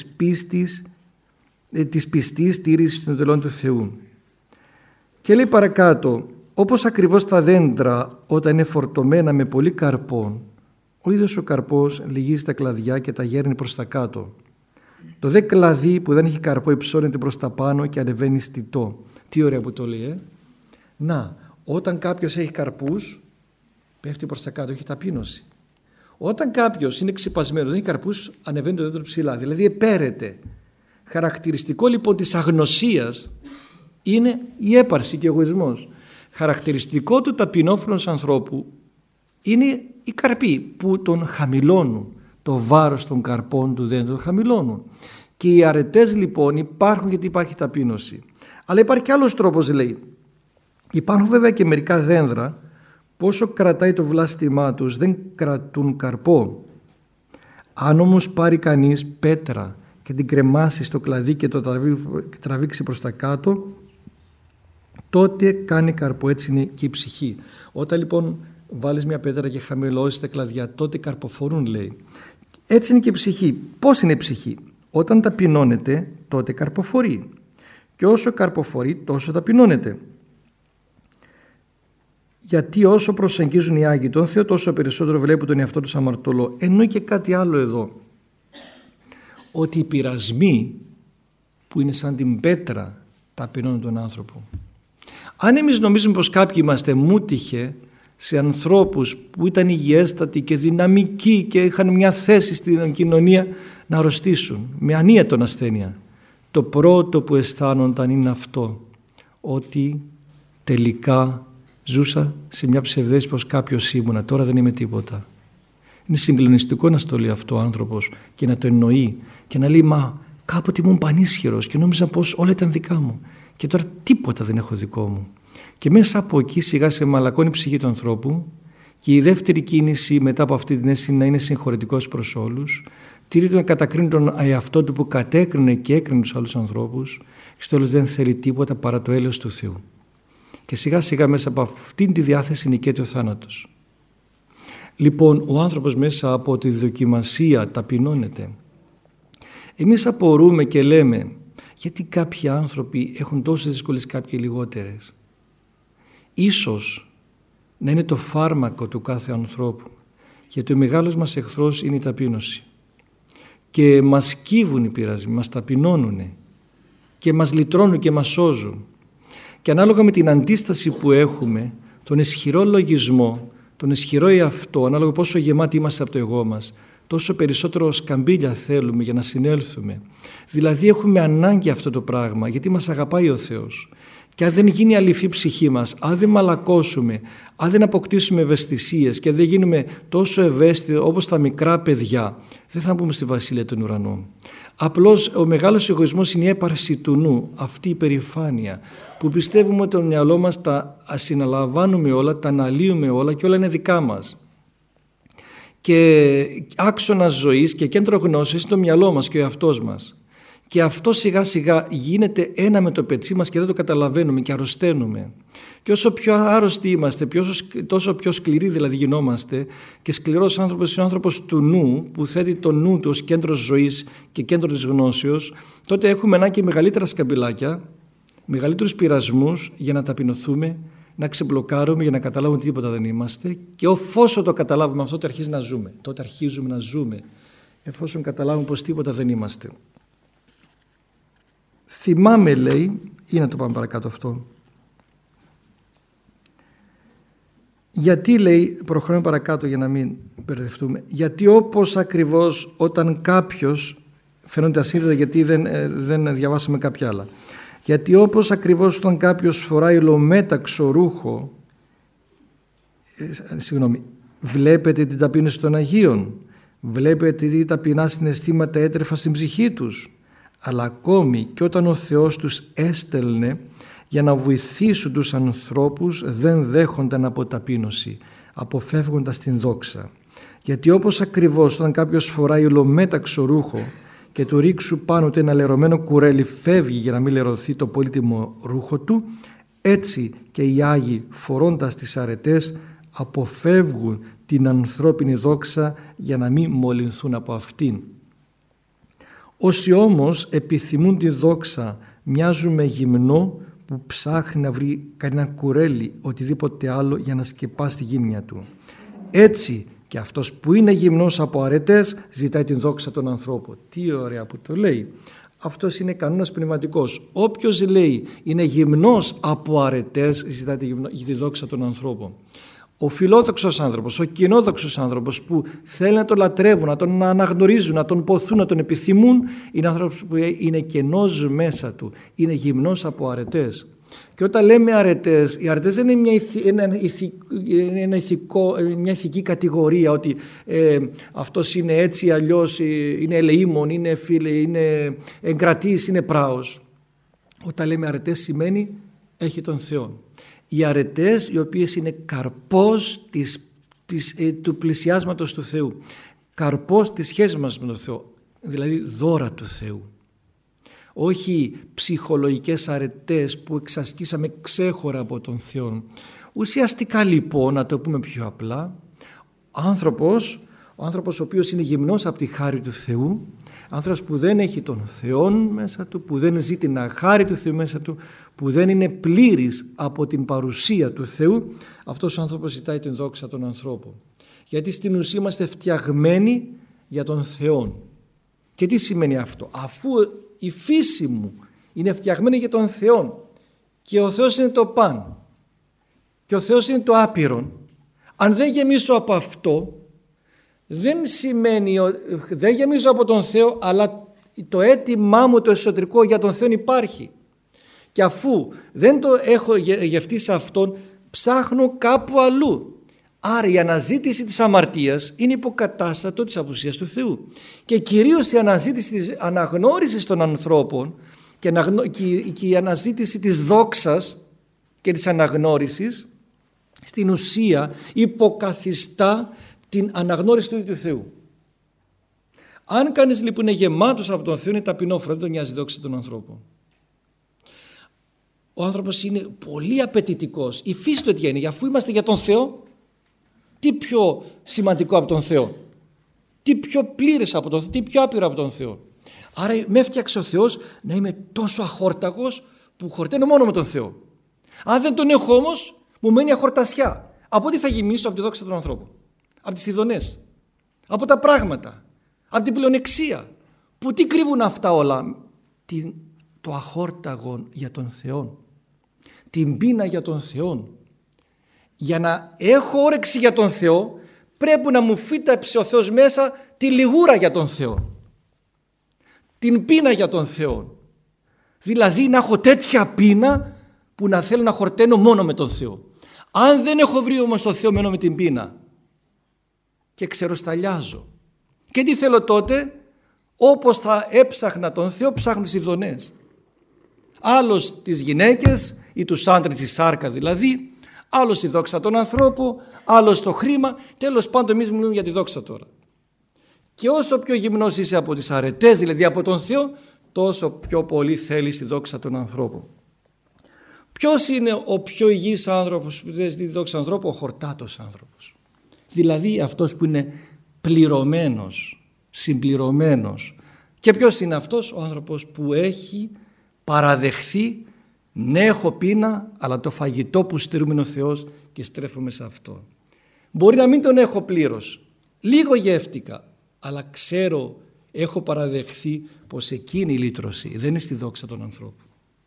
πιστής στήρησης των εντολών του Θεού. Και λέει παρακάτω, όπως ακριβώς τα δέντρα όταν είναι φορτωμένα με πολύ καρπό, ο ίδιος ο καρπός λυγίζει τα κλαδιά και τα γέρνει προς τα κάτω. Το δε κλαδί που δεν έχει καρπό υψώνεται προς τα πάνω και ανεβαίνει στιτό. Τι ωραία που το λέει, Να, όταν κάποιος έχει καρπούς, πέφτει προς τα κάτω, έχει ταπείνωση. Όταν κάποιος είναι ξυπασμένος, δεν έχει καρπούς, ανεβαίνει το δέντρο ψηλά, δηλαδή επέρεται. Χαρακτηριστικό λοιπόν της αγνωσίας είναι η έπαρση και ο εγωισμός. Χαρακτηριστικό του ταπεινόφρονος ανθρώπου είναι οι καρποί που τον χαμηλώνουν, το βάρος των καρπών του δέντρου τον χαμηλώνουν. Και οι αρετές λοιπόν υπάρχουν γιατί υπάρχει ταπείνωση. Αλλά υπάρχει και άλλος τρόπος, λέει. Υπάρχουν βέβαια και μερικά δέντρα που όσο κρατάει το βλάστημά τους δεν κρατούν καρπό. Αν όμως πάρει κανείς πέτρα και την κρεμάσει στο κλαδί και το τραβήξει προς τα κάτω, τότε κάνει καρπό. Έτσι είναι και η ψυχή. Όταν λοιπόν βάλεις μια πέτρα και χαμηλώσεις τα κλαδιά, τότε καρποφορούν, λέει. Έτσι είναι και η ψυχή. Πώς είναι η ψυχή? Όταν ταπεινώνεται, τότε καρποφορεί. Και όσο καρποφορεί, τόσο ταπεινώνεται. Γιατί όσο προσεγγίζουν οι Άγιοι τον Θεό, τόσο περισσότερο βλέπουν τον εαυτό τους αμαρτωλό. Εννοεί και κάτι άλλο εδώ. Ότι οι πειρασμοί που είναι σαν την πέτρα ταπεινώνουν τον άνθρωπο. Αν εμείς νομίζουμε πως κάποιοι είμαστε, μου τύχε σε ανθρώπους που ήταν υγιέστατοι και δυναμικοί και είχαν μια θέση στην κοινωνία να αρρωστήσουν με ανίατον ασθένεια. Το πρώτο που αισθάνονταν είναι αυτό, ότι τελικά ζούσα σε μια ψευδέστηση πως κάποιος ήμουνα, τώρα δεν είμαι τίποτα. Είναι συγκλονιστικό να στο λέει αυτό ο άνθρωπος και να το εννοεί και να λέει, μα κάποτε ήμουν πανίσχυρος και νόμιζα πως όλα ήταν δικά μου και τώρα τίποτα δεν έχω δικό μου. Και μέσα από εκεί σιγά σε μαλακώνει η ψυχή του ανθρώπου και η δεύτερη κίνηση μετά από αυτή την αίσθηση να είναι συγχωρητικός προς όλους, τηρεί να κατακρίνει τον εαυτό του που κατέκρινε και έκρινε τους άλλους ανθρώπους και στο τέλος δεν θέλει τίποτα παρά το έλεος του Θεού. Και σιγά σιγά μέσα από αυτήν τη διάθεση νικέται ο θάνατος. Λοιπόν, ο άνθρωπος μέσα από τη δοκιμασία ταπεινώνεται. Εμείς απορούμε και λέμε, γιατί κάποιοι άνθρωποι έχουν τόσες δυσκολίες, κάποιοι λιγότερες. Ίσως να είναι το φάρμακο του κάθε ανθρώπου, γιατί ο μεγάλος μας εχθρός είναι η ταπείνωση. Και μας κύβουν οι πειρασμοί, μας ταπεινώνουν και μας λυτρώνουν και μας σώζουν. Και ανάλογα με την αντίσταση που έχουμε, τον ισχυρό λογισμό, τον ισχυρό εαυτό, ανάλογα πόσο γεμάτοι είμαστε από το εγώ μας, τόσο περισσότερο σκαμπίλια θέλουμε για να συνέλθουμε. Δηλαδή έχουμε ανάγκη αυτό το πράγμα, γιατί μας αγαπάει ο Θεός. Και αν δεν γίνει αληθή η ψυχή μας, αν δεν μαλακώσουμε, αν δεν αποκτήσουμε ευαισθησίες και δεν γίνουμε τόσο ευαίσθητοι όπως τα μικρά παιδιά, δεν θα μπούμε στη Βασιλεία των Ουρανών. Απλώς ο μεγάλος εγωισμός είναι η έπαρση του νου, αυτή η περηφάνεια που πιστεύουμε ότι το μυαλό μας τα συναλαμβάνουμε όλα, τα αναλύουμε όλα και όλα είναι δικά μας. Και άξονας ζωής και κέντρο γνώσης είναι το μυαλό μας και ο εαυτός μας. Και αυτό σιγά σιγά γίνεται ένα με το πετσί μας και δεν το καταλαβαίνουμε και αρρωσταίνουμε. Και όσο πιο άρρωστοι είμαστε, τόσο πιο σκληροί δηλαδή γινόμαστε, και σκληρός άνθρωπος είναι ο άνθρωπος του νου, που θέτει το νου του ως κέντρο ζωής και κέντρο της γνώσεως, τότε έχουμε ανάγκη μεγαλύτερα σκαμπιλάκια, μεγαλύτερους πειρασμούς για να ταπεινωθούμε, να ξεμπλοκάρουμε, για να καταλάβουμε ότι τίποτα δεν είμαστε. Και εφόσον το καταλάβουμε αυτό, τότε αρχίζουμε να ζούμε. Τότε αρχίζουμε να ζούμε, εφόσον καταλάβουμε πως τίποτα δεν είμαστε. Θυμάμαι, λέει, ή να το πάμε παρακάτω αυτό. Γιατί, λέει, προχωράμε παρακάτω για να μην μπερδευτούμε, γιατί όπως ακριβώς όταν κάποιος, φαίνονται ασύνδετα γιατί δεν διαβάσαμε κάποια άλλα, γιατί όπως ακριβώς όταν κάποιος φοράει ολομέταξο ρούχο, βλέπετε την ταπείνωση των Αγίων, βλέπετε τι ταπεινά συναισθήματα έτρεφα στην ψυχή τους, αλλά ακόμη και όταν ο Θεός τους έστελνε για να βοηθήσουν τους ανθρώπους, δεν δέχονταν αποταπείνωση, αποφεύγοντας την δόξα. Γιατί όπως ακριβώς όταν κάποιος φοράει ολομέταξο ρούχο και του ρίξου πάνω του ένα λερωμένο κουρέλι φεύγει για να μην λερωθεί το πολύτιμο ρούχο του, έτσι και οι Άγιοι φορώντας τις αρετές αποφεύγουν την ανθρώπινη δόξα για να μην μολυνθούν από αυτήν. Όσοι όμως επιθυμούν τη δόξα μοιάζουν με γυμνό που ψάχνει να βρει κανένα κουρέλι, οτιδήποτε άλλο για να σκεπάσει τη γύμνια του. Έτσι και αυτός που είναι γυμνός από αρετές ζητάει την δόξα των ανθρώπων. Τι ωραία που το λέει. Αυτός είναι κανόνας πνευματικός. Όποιος, λέει, είναι γυμνός από αρετές ζητάει τη δόξα των ανθρώπων. Ο φιλόδοξος άνθρωπος, ο κοινόδοξος άνθρωπος που θέλει να τον λατρεύουν, να τον αναγνωρίζουν, να τον ποθούν, να τον επιθυμούν, είναι άνθρωπος που είναι κενός μέσα του, είναι γυμνός από αρετές. Και όταν λέμε αρετές, οι αρετές δεν είναι μια ηθική κατηγορία ότι αυτός είναι έτσι, αλλιώς είναι ελεήμων, είναι εγκρατής, είναι πράος. Όταν λέμε αρετές σημαίνει έχει τον Θεό. Οι αρετές οι οποίες είναι καρπός του πλησιάσματος του Θεού, καρπός της σχέσης μας με τον Θεό, δηλαδή δώρα του Θεού. Όχι ψυχολογικές αρετές που εξασκήσαμε ξέχωρα από τον Θεό. Ουσιαστικά λοιπόν, να το πούμε πιο απλά, ο άνθρωπος ο οποίος είναι γυμνός από τη χάρη του Θεού, άνθρωπος που δεν έχει τον Θεό μέσα του, που δεν ζει την χάρη του Θεού μέσα του, που δεν είναι πλήρης από την παρουσία του Θεού, αυτός ο άνθρωπος ζητάει την δόξα των ανθρώπων. Γιατί στην ουσία είμαστε φτιαγμένοι για τον Θεό. Και τι σημαίνει αυτό? Αφού η φύση μου είναι φτιαγμένη για τον Θεό και ο Θεός είναι το παν και ο Θεός είναι το άπειρον, αν δεν γεμίσω από αυτό, δεν σημαίνει, δεν γεμίζω από τον Θεό, αλλά το αίτημά μου το εσωτερικό για τον Θεό υπάρχει. Και αφού δεν το έχω γευτεί σε αυτόν, ψάχνω κάπου αλλού. Άρα η αναζήτηση της αμαρτίας είναι υποκατάστατο της απουσίας του Θεού. Και κυρίως η αναζήτηση της αναγνώρισης των ανθρώπων και η αναζήτηση της δόξας και της αναγνώρισης στην ουσία υποκαθιστά την αναγνώριση του ίδιου του Θεού. Αν κανείς λοιπόν είναι γεμάτος από τον Θεό, είναι ταπεινόφρονο, δεν τον νοιάζει η δόξα των ανθρώπων. Ο άνθρωπος είναι πολύ απαιτητικός. Η φύση του τι είναι? Αφού είμαστε για τον Θεό, τι πιο σημαντικό από τον Θεό? Τι πιο πλήρες από τον Θεό? Τι πιο άπειρο από τον Θεό? Άρα με έφτιαξε ο Θεός να είμαι τόσο αχόρταγος που χορταίνω μόνο με τον Θεό. Αν δεν τον έχω όμως, μου μένει αχορτασιά. Από τι θα γεμίσω? Από τη δόξα των ανθρώπων, από τις ειδονές, από τα πράγματα, από την πλεονεξία. Που τι κρύβουν αυτά όλα? Το αχόρταγο για τον Θεό, την πείνα για τον Θεό. Για να έχω όρεξη για τον Θεό πρέπει να μου φύταψε ο Θεός μέσα τη λιγούρα για τον Θεό, την πείνα για τον Θεό. Δηλαδή να έχω τέτοια πείνα που να θέλω να χορταίνω μόνο με τον Θεό. Αν δεν έχω βρει όμως τον Θεό, μένω με την πείνα και ξεροσταλιάζω. Και τι θέλω τότε? Όπως θα έψαχνα τον Θεό, ψάχνω τις ειδονές. Άλλος τις γυναίκες ή τους άντρες, τη σάρκα δηλαδή, άλλος τη δόξα των ανθρώπων, άλλος το χρήμα. Τέλος πάντων εμείς μιλούμε για τη δόξα τώρα. Και όσο πιο γυμνός είσαι από τις αρετές, δηλαδή από τον Θεό, τόσο πιο πολύ θέλει στη δόξα των ανθρώπων. Ποιος είναι ο πιο υγιής άνθρωπος που δεν στη δόξα ανθρώπου? Ο χορτάτος άνθρωπος. Δηλαδή αυτός που είναι πληρωμένος, συμπληρωμένος. Και ποιος είναι αυτός? Ο άνθρωπος που έχει παραδεχθεί, ναι, έχω πείνα, αλλά το φαγητό που στερούμε είναι ο Θεός και στρέφομαι σε αυτό. Μπορεί να μην τον έχω πλήρως, λίγο γεύτηκα, αλλά ξέρω, έχω παραδεχθεί πως εκείνη η λύτρωση δεν είναι στη δόξα των ανθρώπων.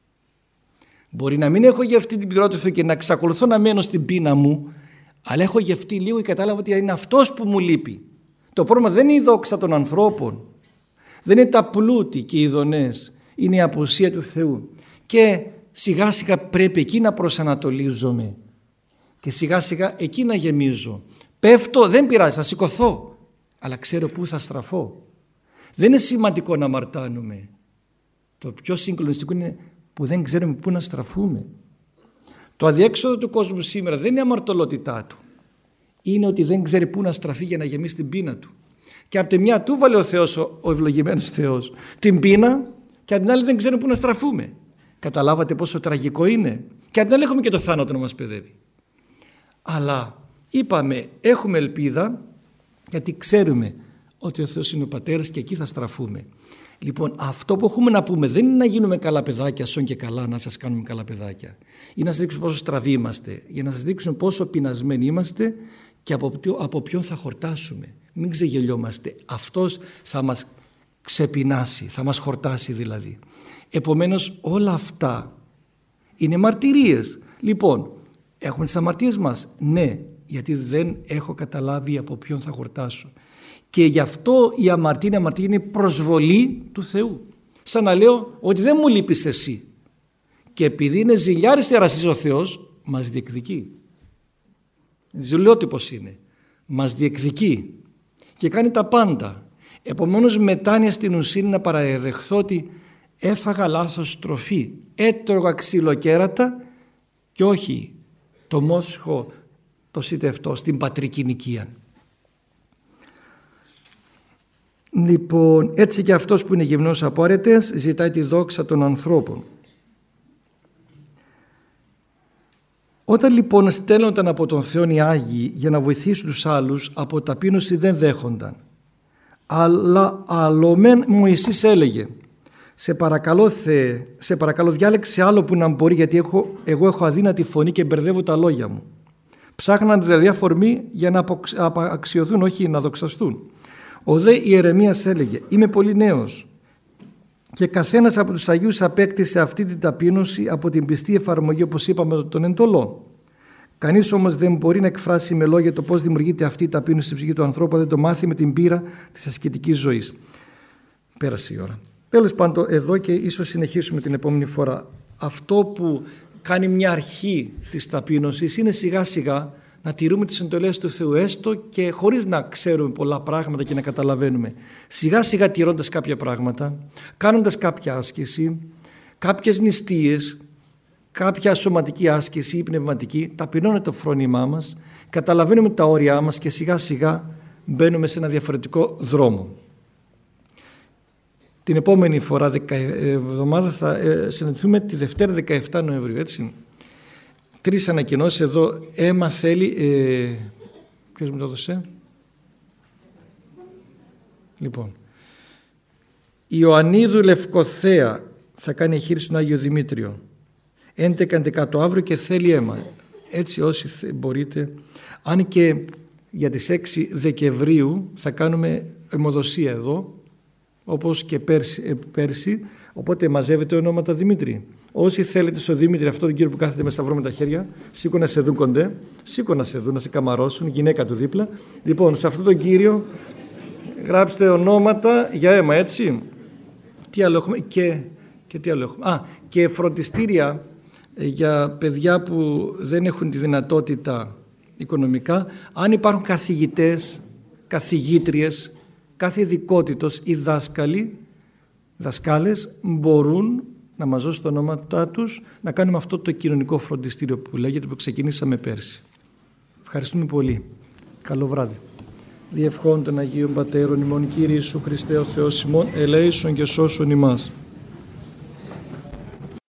Μπορεί να μην έχω γευτεί την πληρότητα του Θεού και να εξακολουθώ να μένω στην πείνα μου, αλλά έχω γευτεί λίγο και κατάλαβα ότι είναι αυτός που μου λείπει. Το πρόβλημα δεν είναι η δόξα των ανθρώπων, δεν είναι τα πλούτη και οι ειδονές, είναι η απουσία του Θεού. Και σιγά σιγά πρέπει εκεί να προσανατολίζομαι και σιγά σιγά εκεί να γεμίζω. Πέφτω, δεν πειράζει, θα σηκωθώ, αλλά ξέρω πού θα στραφώ. Δεν είναι σημαντικό να αμαρτάνουμε. Το πιο συγκλονιστικό είναι που δεν ξέρουμε πού να στραφούμε. Το αδιέξοδο του κόσμου σήμερα δεν είναι η αμαρτωλότητά του. Είναι ότι δεν ξέρει πού να στραφεί για να γεμίσει την πείνα του. Και από τη μια του βάλε ο Θεός, ο ευλογημένος Θεός, την πείνα, και από την άλλη δεν ξέρουμε πού να στραφούμε. Καταλάβατε πόσο τραγικό είναι? Και από την άλλη έχουμε και το θάνατο να μας παιδεύει. Αλλά είπαμε, έχουμε ελπίδα, γιατί ξέρουμε ότι ο Θεός είναι ο Πατέρας και εκεί θα στραφούμε. Λοιπόν, αυτό που έχουμε να πούμε δεν είναι να γίνουμε καλά παιδάκια, σον και καλά να σας κάνουμε καλά παιδάκια. Είναι να σας δείξουμε πόσο στραβοί είμαστε, για να σας δείξουμε πόσο πεινασμένοι είμαστε και από ποιον θα χορτάσουμε. Μην ξεγελιόμαστε. Αυτός θα μας ξεπεινάσει, θα μας χορτάσει δηλαδή. Επομένως όλα αυτά είναι μαρτυρίες. Λοιπόν, έχουμε τις αμαρτίες μας? Ναι, γιατί δεν έχω καταλάβει από ποιον θα χορτάσω. Και γι' αυτό η αμαρτία είναι προσβολή του Θεού. Σαν να λέω ότι δεν μου λείπεις εσύ. Και επειδή είναι ζηλιάρης τεραστής ο Θεός, μας διεκδικεί. Ζηλιότυπος είναι. Μας διεκδικεί και κάνει τα πάντα. Επομένως μετάνοια στην ουσία είναι να παραδεχθώ ότι έφαγα λάθος τροφή. Έτρωγα ξυλοκέρατα και όχι το μόσχο το σιτευτό στην πατρική νοικία. Λοιπόν, έτσι και αυτός που είναι γυμνός από αρετές ζητάει τη δόξα των ανθρώπων. Όταν λοιπόν στέλνονταν από τον Θεό οι Άγιοι για να βοηθήσουν τους άλλους, από ταπείνωση δεν δέχονταν. Αλλά αλλομεν Μωυσής έλεγε, σε παρακαλώ Θεέ, σε παρακαλώ διάλεξε άλλο που να μπορεί, γιατί εγώ έχω αδύνατη φωνή και μπερδεύω τα λόγια μου. Ψάχναν δηλαδή αφορμή για να αξιωθούν, όχι να δοξαστούν. Ο δε Ιερεμίας έλεγε, είμαι πολύ νέος και καθένας από τους Αγίους απέκτησε αυτή την ταπείνωση από την πιστή εφαρμογή, όπως είπαμε, των εντολών. Κανείς όμως δεν μπορεί να εκφράσει με λόγια το πώς δημιουργείται αυτή η ταπείνωση στη ψυχή του ανθρώπου, δεν το μάθει με την πείρα της ασκητικής ζωής. Πέρασε η ώρα. Τέλος πάντων, εδώ και ίσως συνεχίσουμε την επόμενη φορά. Αυτό που κάνει μια αρχή της ταπείνωσης είναι σιγά σιγά να τηρούμε τις εντολές του Θεού, έστω και χωρίς να ξέρουμε πολλά πράγματα και να καταλαβαίνουμε. Σιγά σιγά τηρώντας κάποια πράγματα, κάνοντας κάποια άσκηση, κάποιες νηστείες, κάποια σωματική άσκηση ή πνευματική, ταπεινώνεται το φρόνημά μας, καταλαβαίνουμε τα όρια μας και σιγά σιγά μπαίνουμε σε ένα διαφορετικό δρόμο. Την επόμενη φορά εβδομάδα θα συναντηθούμε τη Δευτέρα 17 Νοεμβρίου, έτσι. 3 ανακοινώσεις εδώ. Έμα θέλει, ποιος μου το έδωσε? Λοιπόν, Ιωαννίδου Λευκοθέα θα κάνει εγχείρηση στον Άγιο Δημήτριο 11-11 αύριο και θέλει αίμα. Έτσι όσοι μπορείτε, αν και για τις 6 Δεκεμβρίου θα κάνουμε αιμοδοσία εδώ, όπως και πέρσι, οπότε μαζεύετε ονόματα Δημήτρη. Όσοι θέλετε στο Δημήτρη, αυτόν τον κύριο που κάθεται με σταυρό με τα χέρια, σήκω να σε δουν κοντέ, σήκω να σε δουν, να σε καμαρώσουν, γυναίκα του δίπλα. Λοιπόν, σε αυτόν τον κύριο γράψτε ονόματα για αίμα, έτσι. Τι άλλο έχουμε και τι άλλο έχουμε? Και φροντιστήρια για παιδιά που δεν έχουν τη δυνατότητα οικονομικά. Αν υπάρχουν καθηγητές, καθηγήτριες, κάθε ειδικότητος ή δασκάλες μπορούν να μας δώσουν τα ονόματά τους, να κάνουμε αυτό το κοινωνικό φροντιστήριο που λέγεται, που ξεκινήσαμε πέρσι. Ευχαριστούμε πολύ. Καλό βράδυ. Διευχών των Αγίων Πατέρων ημών, Κύριε Ιησού Χριστέ ο Θεός ημών, ελέησον και σώσον ημάς.